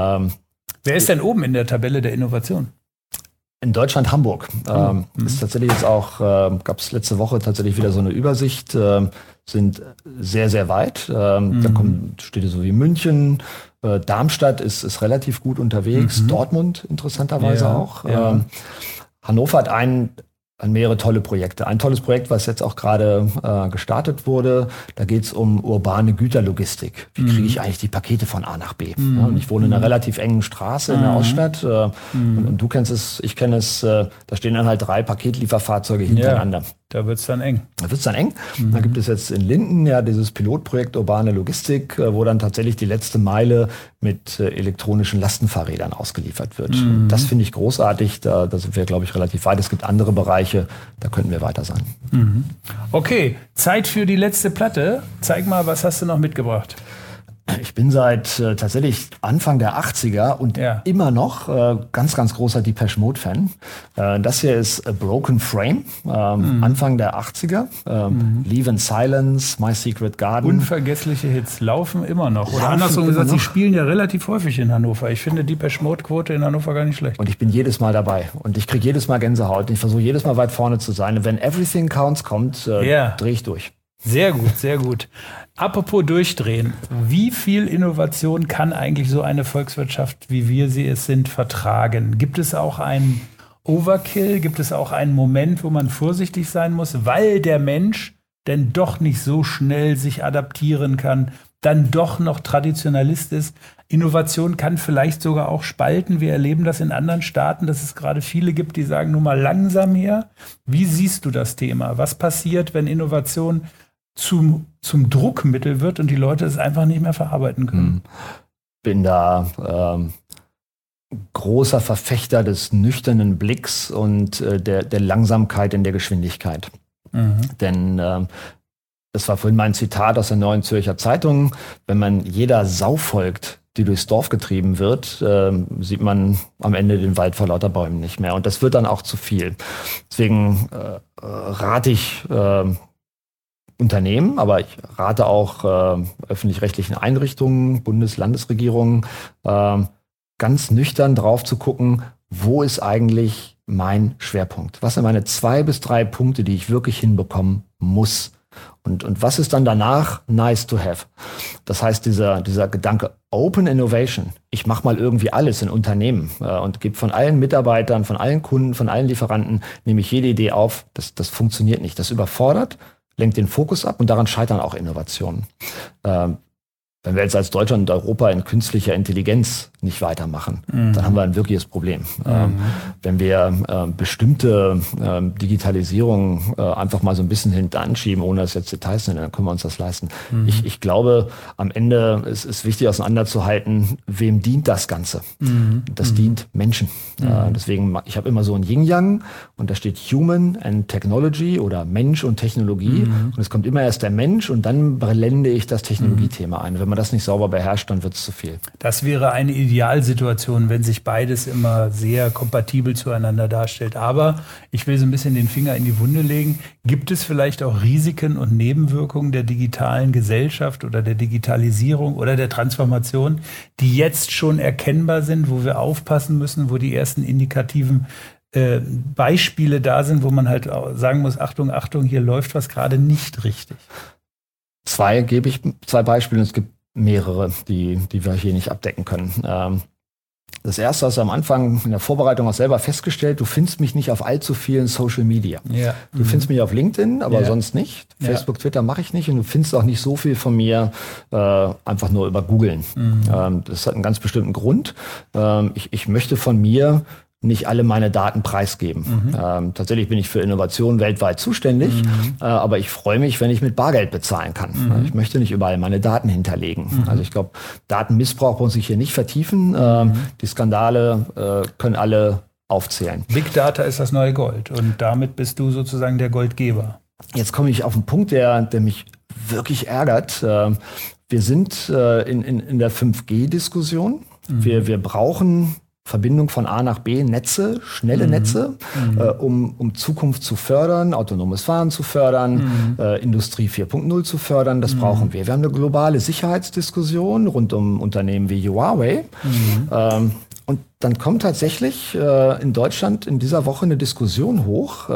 [SPEAKER 1] Wer ist denn oben in der Tabelle der Innovation?
[SPEAKER 2] In Deutschland Hamburg. Ist tatsächlich jetzt auch, gab es letzte Woche tatsächlich wieder so eine Übersicht, sind sehr, sehr weit. Da kommen Städte so wie München, Darmstadt ist relativ gut unterwegs, Dortmund interessanterweise auch. Ja. Hannover hat einen an mehrere tolle Projekte. Ein tolles Projekt, was jetzt auch gerade gestartet wurde, da geht es um urbane Güterlogistik. Wie kriege ich eigentlich die Pakete von A nach B? Ja, und ich wohne in einer relativ engen Straße in der Ausstadt und du kennst es, ich kenne es, da stehen dann halt 3 Paketlieferfahrzeuge hintereinander.
[SPEAKER 1] Da wird es dann eng.
[SPEAKER 2] Da gibt es jetzt in Linden ja dieses Pilotprojekt Urbane Logistik, wo dann tatsächlich die letzte Meile mit elektronischen Lastenfahrrädern ausgeliefert wird. Das finde ich großartig. Da sind wir, glaube ich, relativ weit. Es gibt andere Bereiche, da könnten wir weiter sein.
[SPEAKER 1] Okay, Zeit für die letzte Platte. Zeig mal, was hast du noch mitgebracht?
[SPEAKER 2] Ich bin seit tatsächlich Anfang der 80er und immer noch ganz, ganz großer Depeche Mode-Fan. Das hier ist A Broken Frame, Anfang der 80er. Leave in Silence, My Secret Garden.
[SPEAKER 1] Unvergessliche Hits laufen immer noch. Oder andersrum gesagt, sie spielen ja relativ häufig in Hannover. Ich finde Depeche Mode-Quote in Hannover gar nicht schlecht.
[SPEAKER 2] Und ich bin jedes Mal dabei. Und ich kriege jedes Mal Gänsehaut. Und ich versuche jedes Mal weit vorne zu sein. Und wenn Everything Counts kommt, drehe ich durch.
[SPEAKER 1] Sehr gut, sehr gut. Apropos durchdrehen. Wie viel Innovation kann eigentlich so eine Volkswirtschaft, wie wir sie es sind, vertragen? Gibt es auch einen Overkill? Gibt es auch einen Moment, wo man vorsichtig sein muss, weil der Mensch denn doch nicht so schnell sich adaptieren kann, dann doch noch Traditionalist ist? Innovation kann vielleicht sogar auch spalten. Wir erleben das in anderen Staaten, dass es gerade viele gibt, die sagen, nur mal langsam her. Wie siehst du das Thema? Was passiert, wenn Innovation zum Druckmittel wird und die Leute es einfach nicht mehr verarbeiten können?
[SPEAKER 2] Bin da großer Verfechter des nüchternen Blicks und der Langsamkeit in der Geschwindigkeit. Denn das war vorhin mein Zitat aus der Neuen Zürcher Zeitung: Wenn man jeder Sau folgt, die durchs Dorf getrieben wird, sieht man am Ende den Wald vor lauter Bäumen nicht mehr. Und das wird dann auch zu viel. Deswegen rate ich Unternehmen, aber ich rate auch öffentlich-rechtlichen Einrichtungen, Landesregierungen, ganz nüchtern drauf zu gucken, wo ist eigentlich mein Schwerpunkt? Was sind meine 2 bis 3 Punkte, die ich wirklich hinbekommen muss? Und was ist dann danach nice to have? Das heißt, dieser Gedanke Open Innovation, ich mache mal irgendwie alles in Unternehmen und gebe von allen Mitarbeitern, von allen Kunden, von allen Lieferanten, nehme ich jede Idee auf, das funktioniert nicht. Das überfordert, lenkt den Fokus ab und daran scheitern auch Innovationen. Wenn wir jetzt als Deutschland und Europa in künstlicher Intelligenz nicht weitermachen, dann haben wir ein wirkliches Problem. Wenn wir bestimmte Digitalisierung einfach mal so ein bisschen hintanschieben, ohne dass jetzt Details sind, dann können wir uns das leisten. Ich glaube, am Ende ist es wichtig auseinanderzuhalten, wem dient das Ganze? Das dient Menschen. Deswegen, ich habe immer so ein Yin-Yang und da steht Human and Technology oder Mensch und Technologie. Und es kommt immer erst der Mensch und dann blende ich das Technologiethema ein. Wenn man das nicht sauber beherrscht, dann wird es zu viel.
[SPEAKER 1] Das wäre eine Idealsituation, wenn sich beides immer sehr kompatibel zueinander darstellt. Aber ich will so ein bisschen den Finger in die Wunde legen. Gibt es vielleicht auch Risiken und Nebenwirkungen der digitalen Gesellschaft oder der Digitalisierung oder der Transformation, die jetzt schon erkennbar sind, wo wir aufpassen müssen, wo die ersten indikativen Beispiele da sind, wo man halt sagen muss, Achtung, Achtung, hier läuft was gerade nicht richtig?
[SPEAKER 2] Gebe ich 2 Beispiele. Es gibt mehrere, die wir hier nicht abdecken können. Das erste hast du am Anfang in der Vorbereitung auch selber festgestellt, du findest mich nicht auf allzu vielen Social Media. Ja. Du findest mich auf LinkedIn, aber sonst nicht. Facebook, Twitter mache ich nicht und du findest auch nicht so viel von mir einfach nur über Googlen. Das hat einen ganz bestimmten Grund. Ich möchte von mir nicht alle meine Daten preisgeben. Tatsächlich bin ich für Innovation weltweit zuständig, aber ich freue mich, wenn ich mit Bargeld bezahlen kann. Ich möchte nicht überall meine Daten hinterlegen. Also ich glaube, Datenmissbrauch muss ich hier nicht vertiefen. Die Skandale können alle aufzählen.
[SPEAKER 1] Big Data ist das neue Gold und damit bist du sozusagen der Goldgeber.
[SPEAKER 2] Jetzt komme ich auf einen Punkt, der mich wirklich ärgert. Wir sind in der 5G-Diskussion. Wir brauchen Verbindung von A nach B, Netze, schnelle Netze, um Zukunft zu fördern, autonomes Fahren zu fördern, Industrie 4.0 zu fördern. Das brauchen wir. Wir haben eine globale Sicherheitsdiskussion rund um Unternehmen wie Huawei. Und dann kommt tatsächlich in Deutschland in dieser Woche eine Diskussion hoch.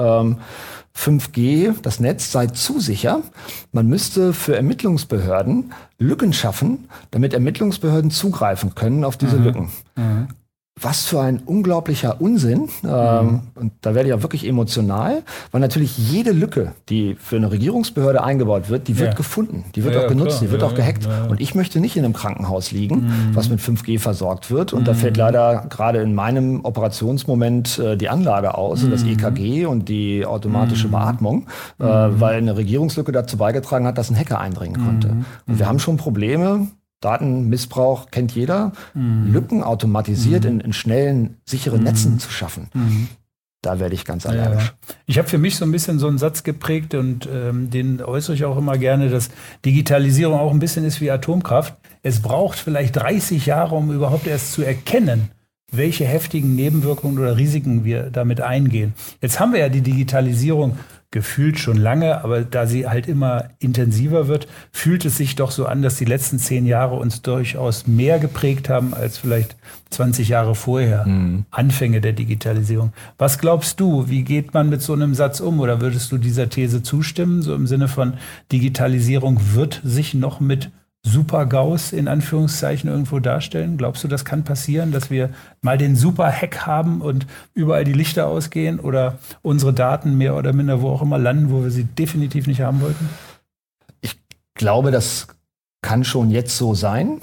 [SPEAKER 2] 5G, das Netz sei zu sicher. Man müsste für Ermittlungsbehörden Lücken schaffen, damit Ermittlungsbehörden zugreifen können auf diese Lücken. was für ein unglaublicher Unsinn. Und da werde ich auch wirklich emotional, weil natürlich jede Lücke, die für eine Regierungsbehörde eingebaut wird, die wird gefunden, die wird auch genutzt, die wird auch gehackt. Und ich möchte nicht in einem Krankenhaus liegen, was mit 5G versorgt wird. Und da fällt leider gerade in meinem Operationsmoment die Anlage aus, das EKG und die automatische Beatmung, weil eine Regierungslücke dazu beigetragen hat, dass ein Hacker eindringen konnte. Und wir haben schon Probleme. Datenmissbrauch kennt jeder, Lücken automatisiert in schnellen, sicheren Netzen zu schaffen. Da werde ich ganz allergisch.
[SPEAKER 1] Ja. Ich habe für mich so ein bisschen so einen Satz geprägt und den äußere ich auch immer gerne, dass Digitalisierung auch ein bisschen ist wie Atomkraft. Es braucht vielleicht 30 Jahre, um überhaupt erst zu erkennen, welche heftigen Nebenwirkungen oder Risiken wir damit eingehen. Jetzt haben wir ja die Digitalisierung gefühlt schon lange, aber da sie halt immer intensiver wird, fühlt es sich doch so an, dass die letzten 10 Jahre uns durchaus mehr geprägt haben als vielleicht 20 Jahre vorher. Anfänge der Digitalisierung. Was glaubst du, wie geht man mit so einem Satz um? Oder würdest du dieser These zustimmen, so im Sinne von Digitalisierung wird sich noch mit Super-GAUs in Anführungszeichen irgendwo darstellen? Glaubst du, das kann passieren, dass wir mal den Super-Hack haben und überall die Lichter ausgehen oder unsere Daten mehr oder minder wo auch immer landen, wo wir sie definitiv nicht haben wollten?
[SPEAKER 2] Ich glaube, das kann schon jetzt so sein.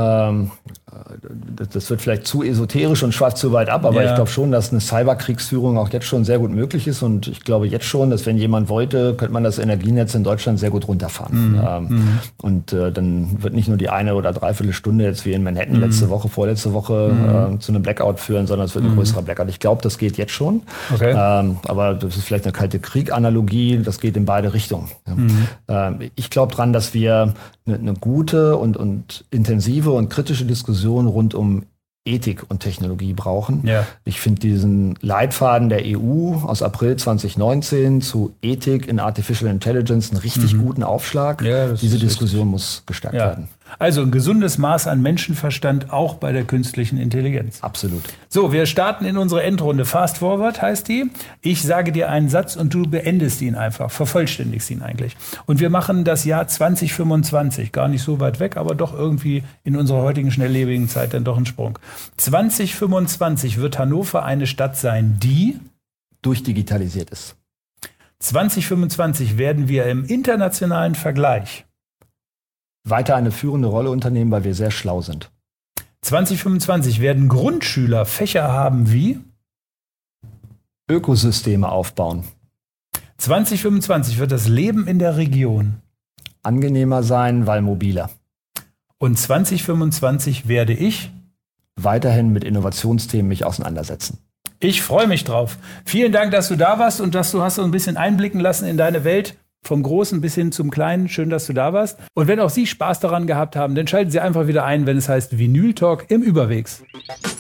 [SPEAKER 2] Das wird vielleicht zu esoterisch und schweift zu weit ab, aber ich glaube schon, dass eine Cyberkriegsführung auch jetzt schon sehr gut möglich ist. Und ich glaube jetzt schon, dass wenn jemand wollte, könnte man das Energienetz in Deutschland sehr gut runterfahren. Und dann wird nicht nur die eine oder dreiviertel Stunde jetzt wie in Manhattan vorletzte Woche zu einem Blackout führen, sondern es wird ein größerer Blackout. Ich glaube, das geht jetzt schon. Okay. Aber das ist vielleicht eine kalte Krieg-Analogie. Das geht in beide Richtungen. Ich glaube dran, dass wir eine gute und intensive und kritische Diskussion rund um Ethik und Technologie brauchen. Ja. Ich finde diesen Leitfaden der EU aus April 2019 zu Ethik in Artificial Intelligence einen richtig guten Aufschlag. Ja, diese Diskussion muss gestärkt werden.
[SPEAKER 1] Also ein gesundes Maß an Menschenverstand auch bei der künstlichen Intelligenz.
[SPEAKER 2] Absolut.
[SPEAKER 1] So, wir starten in unsere Endrunde. Fast Forward heißt die. Ich sage dir einen Satz und du beendest ihn einfach, vervollständigst ihn eigentlich. Und wir machen das Jahr 2025, gar nicht so weit weg, aber doch irgendwie in unserer heutigen schnelllebigen Zeit dann doch ein Sprung. 2025 wird Hannover eine Stadt sein, die
[SPEAKER 2] durchdigitalisiert ist.
[SPEAKER 1] 2025 werden wir im internationalen Vergleich
[SPEAKER 2] weiter eine führende Rolle unternehmen, weil wir sehr schlau sind.
[SPEAKER 1] 2025 werden Grundschüler Fächer haben wie
[SPEAKER 2] Ökosysteme aufbauen.
[SPEAKER 1] 2025 wird das Leben in der Region
[SPEAKER 2] angenehmer sein, weil mobiler.
[SPEAKER 1] Und 2025 werde ich
[SPEAKER 2] weiterhin mit Innovationsthemen mich auseinandersetzen.
[SPEAKER 1] Ich freue mich drauf. Vielen Dank, dass du da warst und dass du hast so ein bisschen einblicken lassen in deine Welt. Vom Großen bis hin zum Kleinen. Schön, dass du da warst. Und wenn auch Sie Spaß daran gehabt haben, dann schalten Sie einfach wieder ein, wenn es heißt Vinyl Talk im Überwegs.